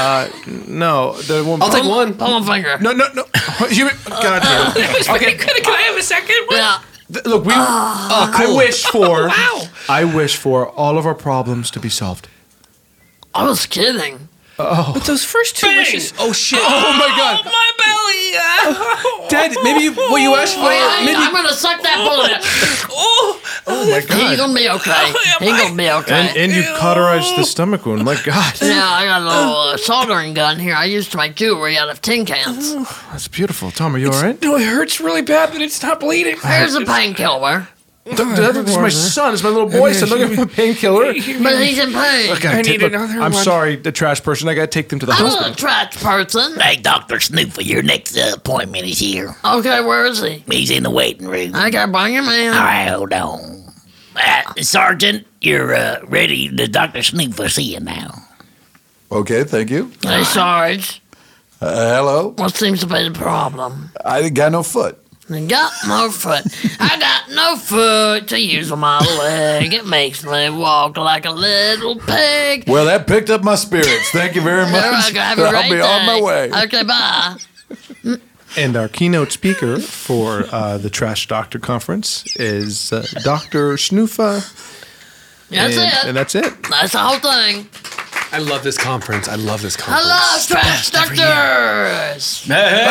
No, the one. I'll take one. Pull my finger. No. You, God damn. That was very good. Can I have a second? What? Yeah. Look, I wish for. Wow. I wish for all of our problems to be solved. I was kidding. But those first 2 wishes. Oh, shit. Oh my God. Oh, my belly. Dad, maybe what you asked for. I'm gonna suck that bullet. Oh my He's God. gonna be okay. He's gonna be okay. And you cauterized the stomach wound. My God. Yeah, I got a little soldering gun here. I used to make jewelry out of tin cans. That's beautiful. Tom, are you all right? No, it hurts really bad, but it's not bleeding. Here's a painkiller. That's my son. It's my little boy son. Look at my painkiller. But he's in pain. I need another I'm one. sorry, the trash person. I got to take them to the I'm hospital. a trash person. Hey, Dr. Snooper, your next appointment is here. Okay, where is he? He's in the waiting room. I gotta bring him in. All right, hold on. Sergeant, you're ready. The Dr. Snooper see you now. Okay, thank you. Hey, Sarge. Hello? What seems to be the problem? I ain't got no foot. I got no foot. I got no foot to use on my leg. It makes me walk like a little pig. Well, that picked up my spirits. Thank you very much. You're welcome. Have a I'll great be on my day. way. Okay, bye. And our keynote speaker for the Trash Doctor Conference is Dr. Snoofa. That's it. And that's it. That's the whole thing. I love this conference. I love this I conference. love trash doctors.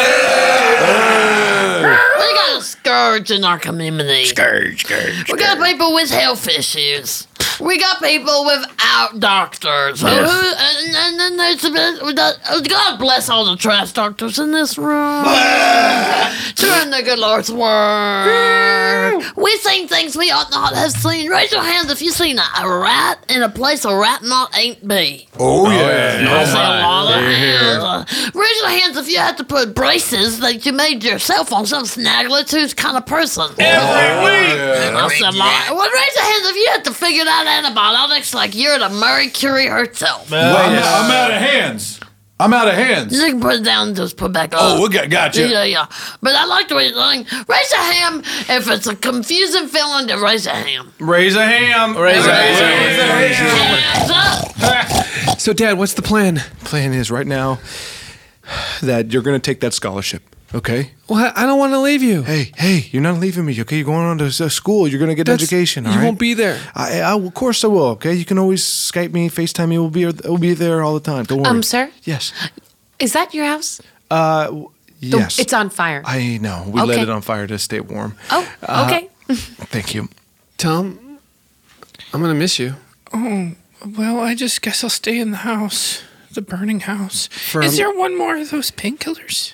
We got a scourge in our community. Scourge. We got people with health issues. We got people without doctors. And then there's God bless all the trash doctors in this room. Doing the good Lord's work. We've seen things we ought not have seen. Raise your hands if you've seen a rat in a place a rat not ain't be. Oh, yeah. I see a lot of hands. Raise your hands if you had to put braces that you made yourself on some snaggletooth kind of person. I said, well, raise your hands if you had to figure out antibiotics like you're the Marie Curie herself. Wait, I'm out of hands. I'm out of hands. You can put it down and just put it back up. Oh, gotcha. Yeah. But I like the way you're doing. Raise your hand if it's a confusing feeling to raise your hand. Raise a ham. Hands up. So, Dad, what's the plan? Plan is right now that you're going to take that scholarship, okay? Well, I don't want to leave you. Hey, you're not leaving me, okay? You're going on to school. You're going to get an education, all You right? won't be there. I of course I will, okay? You can always Skype me, FaceTime me. We'll be there all the time. Don't worry. Sir, Yes. is that your house? Yes. It's on fire. I know. We let Okay. it on fire to stay warm. Oh, okay. Thank you. Tom, I'm going to miss you. Well, I just guess I'll stay in the house, the burning house. Is there one more of those painkillers?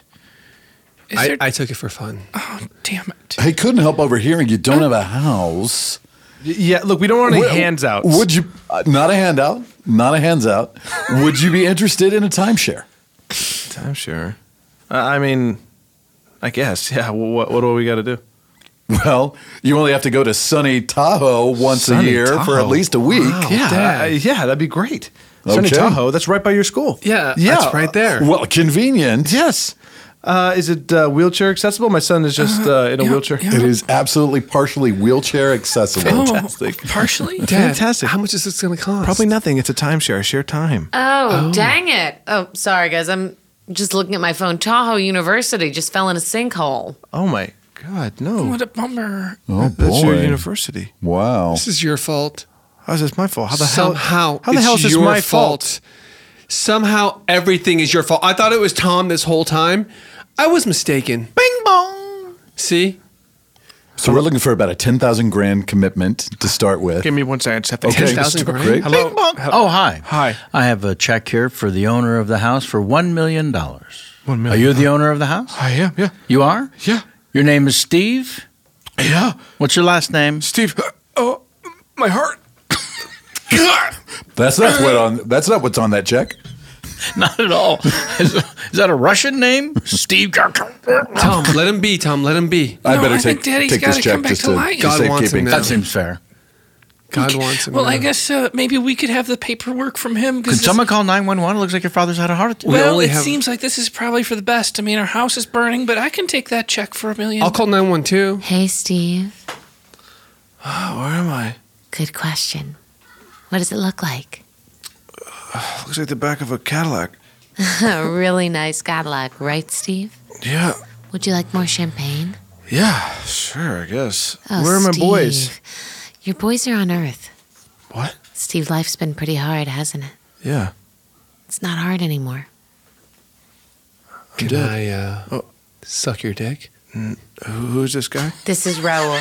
I took it for fun. Oh, damn it. Hey, couldn't help overhearing you don't have a house. Yeah, look, we don't want any hands out. Would you, not a handout, not a hands out. Would you be interested in a timeshare? Timeshare. I mean, I guess. Yeah. What do we got to do? Well, you only have to go to sunny Tahoe once a Sunny year for Tahoe. at least a week. Wow, yeah, that'd be great. Sunny Okay. Tahoe. That's right by your school. Yeah, that's right there. Well, convenient. Yes. Is it wheelchair accessible? My son is just in a wheelchair. It is absolutely partially wheelchair accessible. Fantastic. Partially? Dad, Fantastic. How much is this going to cost? Probably nothing. It's a timeshare. I share time. Oh, dang it. Oh, sorry, guys. I'm just looking at my phone. Tahoe University just fell in a sinkhole. Oh my God, no. What a bummer. Oh, That's your boy. university. Wow. This is your fault. How's this my fault? How the Somehow, How the hell is this your my fault? Somehow, everything is your fault. I thought it was Tom this whole time. I was mistaken. Bing bong. See? So we're looking for about a 10,000 grand commitment to start with. Give me 1 second. I just have to Okay. 10,000 grand? Great. Hello. Oh, hi. Hi. I have a check here for the owner of the house for $1 million. $1 million. Are you the owner of the house? I am. Yeah. You are? Yeah. Your name is Steve? Yeah. What's your last name? Steve. Oh, my heart. That's not what's on that check. Not at all. Is that a Russian name? Steve. Tom, let him be, Tom. Let him be. I better I think take Daddy's this gotta check come back just to to life. God wants him safekeeping. now. That seems fair. God wants him. Well, I now. guess maybe we could have the paperwork from him. Could someone call 911? It looks like your father's had a heart attack. Well, only it have- seems like this is probably for the best. I mean, our house is burning, but I can take that check for $1 million. I'll call 912. Hey, Steve. Where am I? Good question. What does it look like? Looks like the back of a Cadillac. A really nice Cadillac, right, Steve? Yeah. Would you like more champagne? Yeah. Sure. I guess. Oh, Where are my Steve. boys? Your boys are on Earth. What? Steve, life's been pretty hard, hasn't it? Yeah. It's not hard anymore. Can dead. I suck your dick? Who's this guy? This is Raul.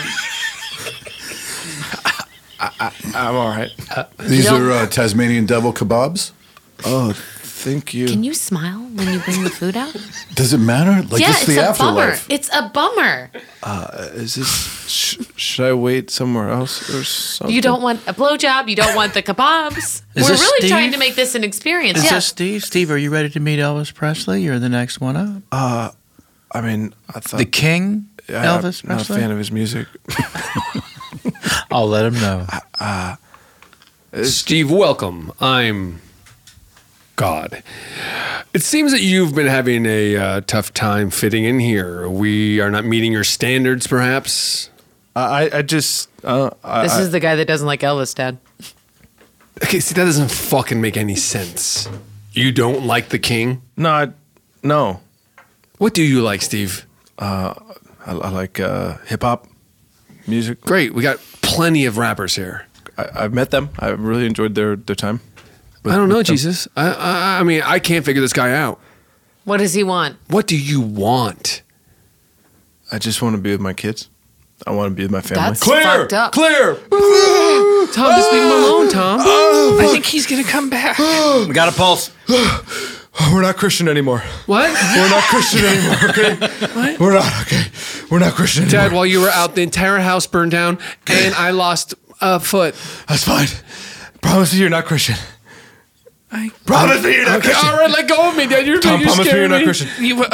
I'm all right. These are Tasmanian devil kebabs. Oh, thank you. Can you smile when you bring the food out? Does it matter? Like, yeah, it's it's the a afterlife. bummer. It's a bummer. Is this? Should I wait somewhere else or something? You don't want a blowjob. You don't want the kebabs. Is We're this really Steve? trying to make this an experience. Is Yeah. this Steve? Steve, are you ready to meet Elvis Presley? You're the next one up. I mean, I thought The King, Elvis I'm not a Presley? fan of his music. I'll let him know. Steve, welcome. I'm God. It seems that you've been having a tough time fitting in here. We are not meeting your standards, perhaps. This is the guy that doesn't like Elvis, Dad. Okay, see, that doesn't fucking make any sense. You don't like the king? No. What do you like, Steve? I like hip hop music. Great, we got plenty of rappers here. I've met them. I really enjoyed their time. I don't know, Jesus. I mean, I can't figure this guy out. What does he want? What do you want? I just want to be with my kids. I want to be with my family. That's fucked up. Clear! Tom, just leave him alone, Tom. I think he's gonna come back. We got a pulse. We're not Christian anymore. What? We're not Christian anymore, okay? What? We're not, okay? We're not Christian anymore. Dad, while you were out, the entire house burned down, and I lost a foot. That's fine. Promise me you're not Christian. Promise me you're not Okay, Christian. all right, let go of me, Dad. You're Tom, promise me scaring you're not me. Christian.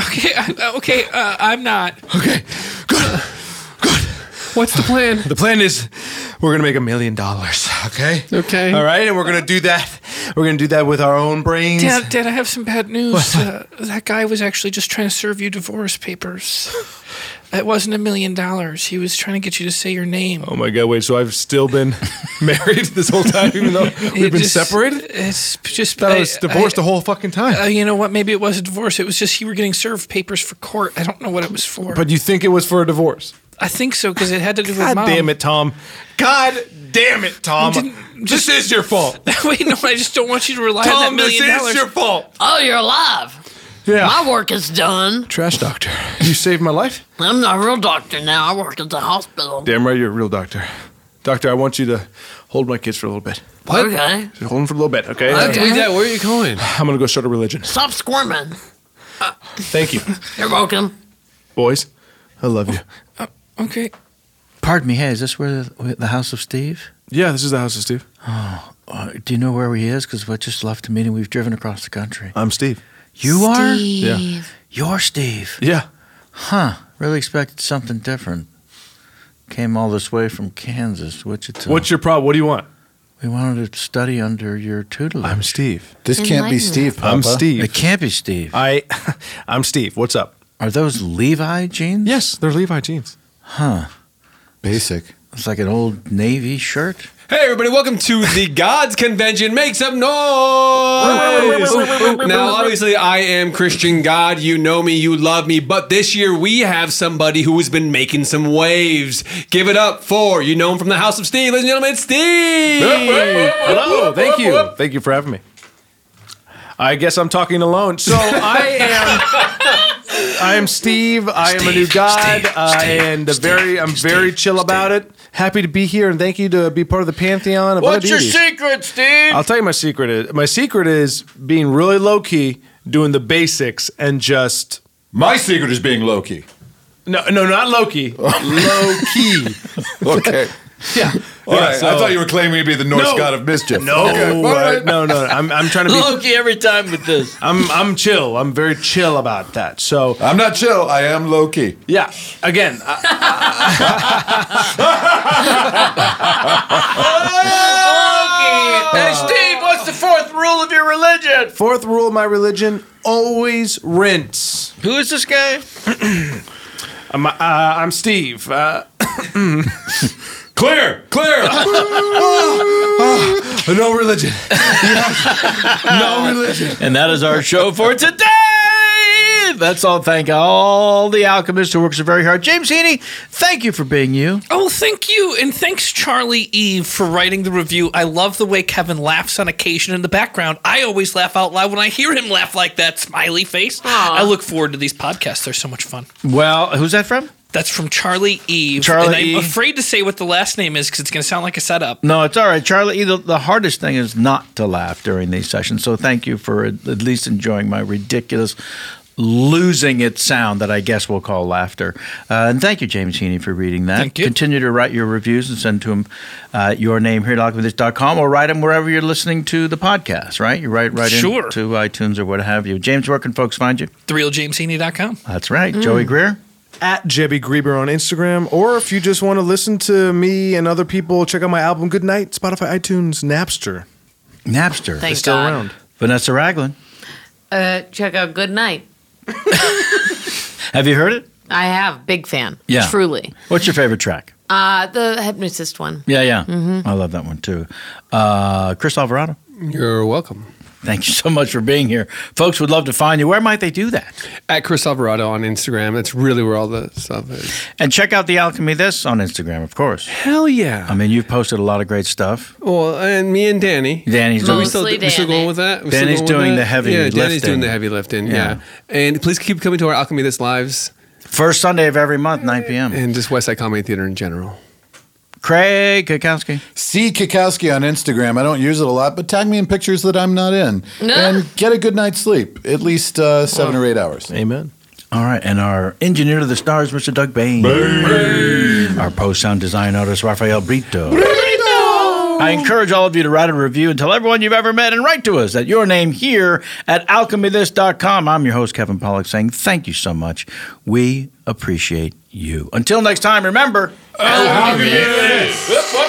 I'm not. Okay, good. What's the plan? The plan is we're going to make $1 million, okay? Okay. All right, and we're going to do that. We're going to do that with our own brains. Dad, I have some bad news. That guy was actually just trying to serve you divorce papers. It wasn't $1 million. He was trying to get you to say your name. Oh my God, wait, so I've still been married this whole time even though we've been separated? It's just... I was divorced the whole fucking time. You know what? Maybe it was a divorce. It was just you were getting served papers for court. I don't know what it was for. But you think it was for a divorce? I think so because it had to do with God Mom. damn it, Tom. God damn it, Tom. This is your fault. Wait, no, I just don't want you to rely on that Tom, $1 this million. is your fault. Oh, you're alive. Yeah. My work is done. Trash doctor. You saved my life? I'm not a real doctor now. I work at the hospital. Damn right you're a real doctor. Doctor, I want you to hold my kids for a little bit. What? Okay. Just hold them for a little bit, okay? Okay. Dad, where are you going? I'm going to go start a religion. Stop squirming. Thank you. You're welcome. Boys, I love you. Okay. Pardon me, hey, is this where the house of Steve? Yeah, this is the house of Steve. Do you know where he is? Because we just left a meeting. We've driven across the country. I'm Steve. You are? Yeah. You're Steve. Yeah. Huh. Really expected something different. Came all this way from Kansas, Wichita. What's your problem? What do you want? We wanted to study under your tutelage. I'm Steve. This can't be Steve, Papa. I'm Steve. It can't be Steve. I'm Steve. What's up? Are those Levi jeans? Yes, they're Levi jeans. Huh. Basic. It's like an old Navy shirt. Hey, everybody, welcome to the Gods Convention. Make some noise! Now, obviously, I am Christian God. You know me, you love me. But this year, we have somebody who has been making some waves. Give it up for, you know him from the House of Steve. Ladies and gentlemen, it's Steve! Hello. Thank you. Thank you for having me. I guess I'm talking alone. So I am Steve. I am a new God, and I'm very chill about it. Happy to be here, and thank you to be part of the pantheon of What's other your deities. secret, Steve? I'll tell you my secret is. My secret is being really low key, doing the basics, and just My secret is being low key. no, not low key, low key. Okay. Yeah. All right. so- I thought you were claiming to be the Norse god of mischief. No, Okay. All right. no. I'm trying to be. Loki every time with this. I'm chill. I'm very chill about that. So I'm not chill. I am low key. yeah. Again, Hey, Steve, what's the fourth rule of your religion? fourth rule of my religion: always rinse. Who is this guy? I'm Steve. Clear. No religion. No religion. And that is our show for today. That's all. Thank all the alchemists who work so very hard. James Heaney, thank you for being you. Oh, thank you. And thanks, Charlie Eve, for writing the review. I love the way Kevin laughs on occasion in the background. I always laugh out loud when I hear him laugh like that, smiley face. I look forward to these podcasts. They're so much fun. Well, who's that from? That's from Charlie Eve. Charlie and I'm Eve. afraid to say what the last name is because it's going to sound like a setup. No, it's all right. Charlie, the hardest thing is not to laugh during these sessions. So thank you for at least enjoying my ridiculous losing its sound that I guess we'll call laughter. And thank you, James Heaney, for reading that. Thank you. Continue to write your reviews and send to him your name here at alchemist.com or write them wherever you're listening to the podcast, right? You write Sure. into iTunes or what have you. James, where can folks find you? TheRealJamesHeaney.com. That's right. Joey Greer. At Jebby Grieber on Instagram, or if you just want to listen to me and other people, check out my album Good Night, Spotify, iTunes, Napster. Napster. Thank It's still God. around. Vanessa Ragland. Check out Good Night. Have you heard it? I have. Big fan. Yeah. Truly. What's your favorite track? The Hypnotist one. Yeah. I love that one too. Chris Alvarado. You're welcome. Thank you so much for being here. Folks would love to find you. Where might they do that? At Chris Alvarado on Instagram. That's really where all the stuff is. And check out The Alchemy This on Instagram, of course. Hell yeah. I mean, you've posted a lot of great stuff. Well, and me and Danny. Danny's doing, we still going with that? Danny's doing the heavy lifting. Yeah, Danny's doing the heavy lifting, yeah. And please keep coming to our Alchemy This Lives. First Sunday of every month, 9 p.m. And just West Side Comedy Theater in general. Craig Kikowski. C. Kikowski on Instagram. I don't use it a lot, but tag me in pictures that I'm not in. No. And get a good night's sleep, at least 7 or 8 hours. Amen. All right, and our engineer to the stars, Mr. Doug Bain. Our post-sound design artist, Rafael Brito. I encourage all of you to write a review and tell everyone you've ever met and write to us at your name here at alchemythis.com. I'm your host, Kevin Pollak, saying thank you so much. We appreciate you. Until next time, remember, Alchemy This.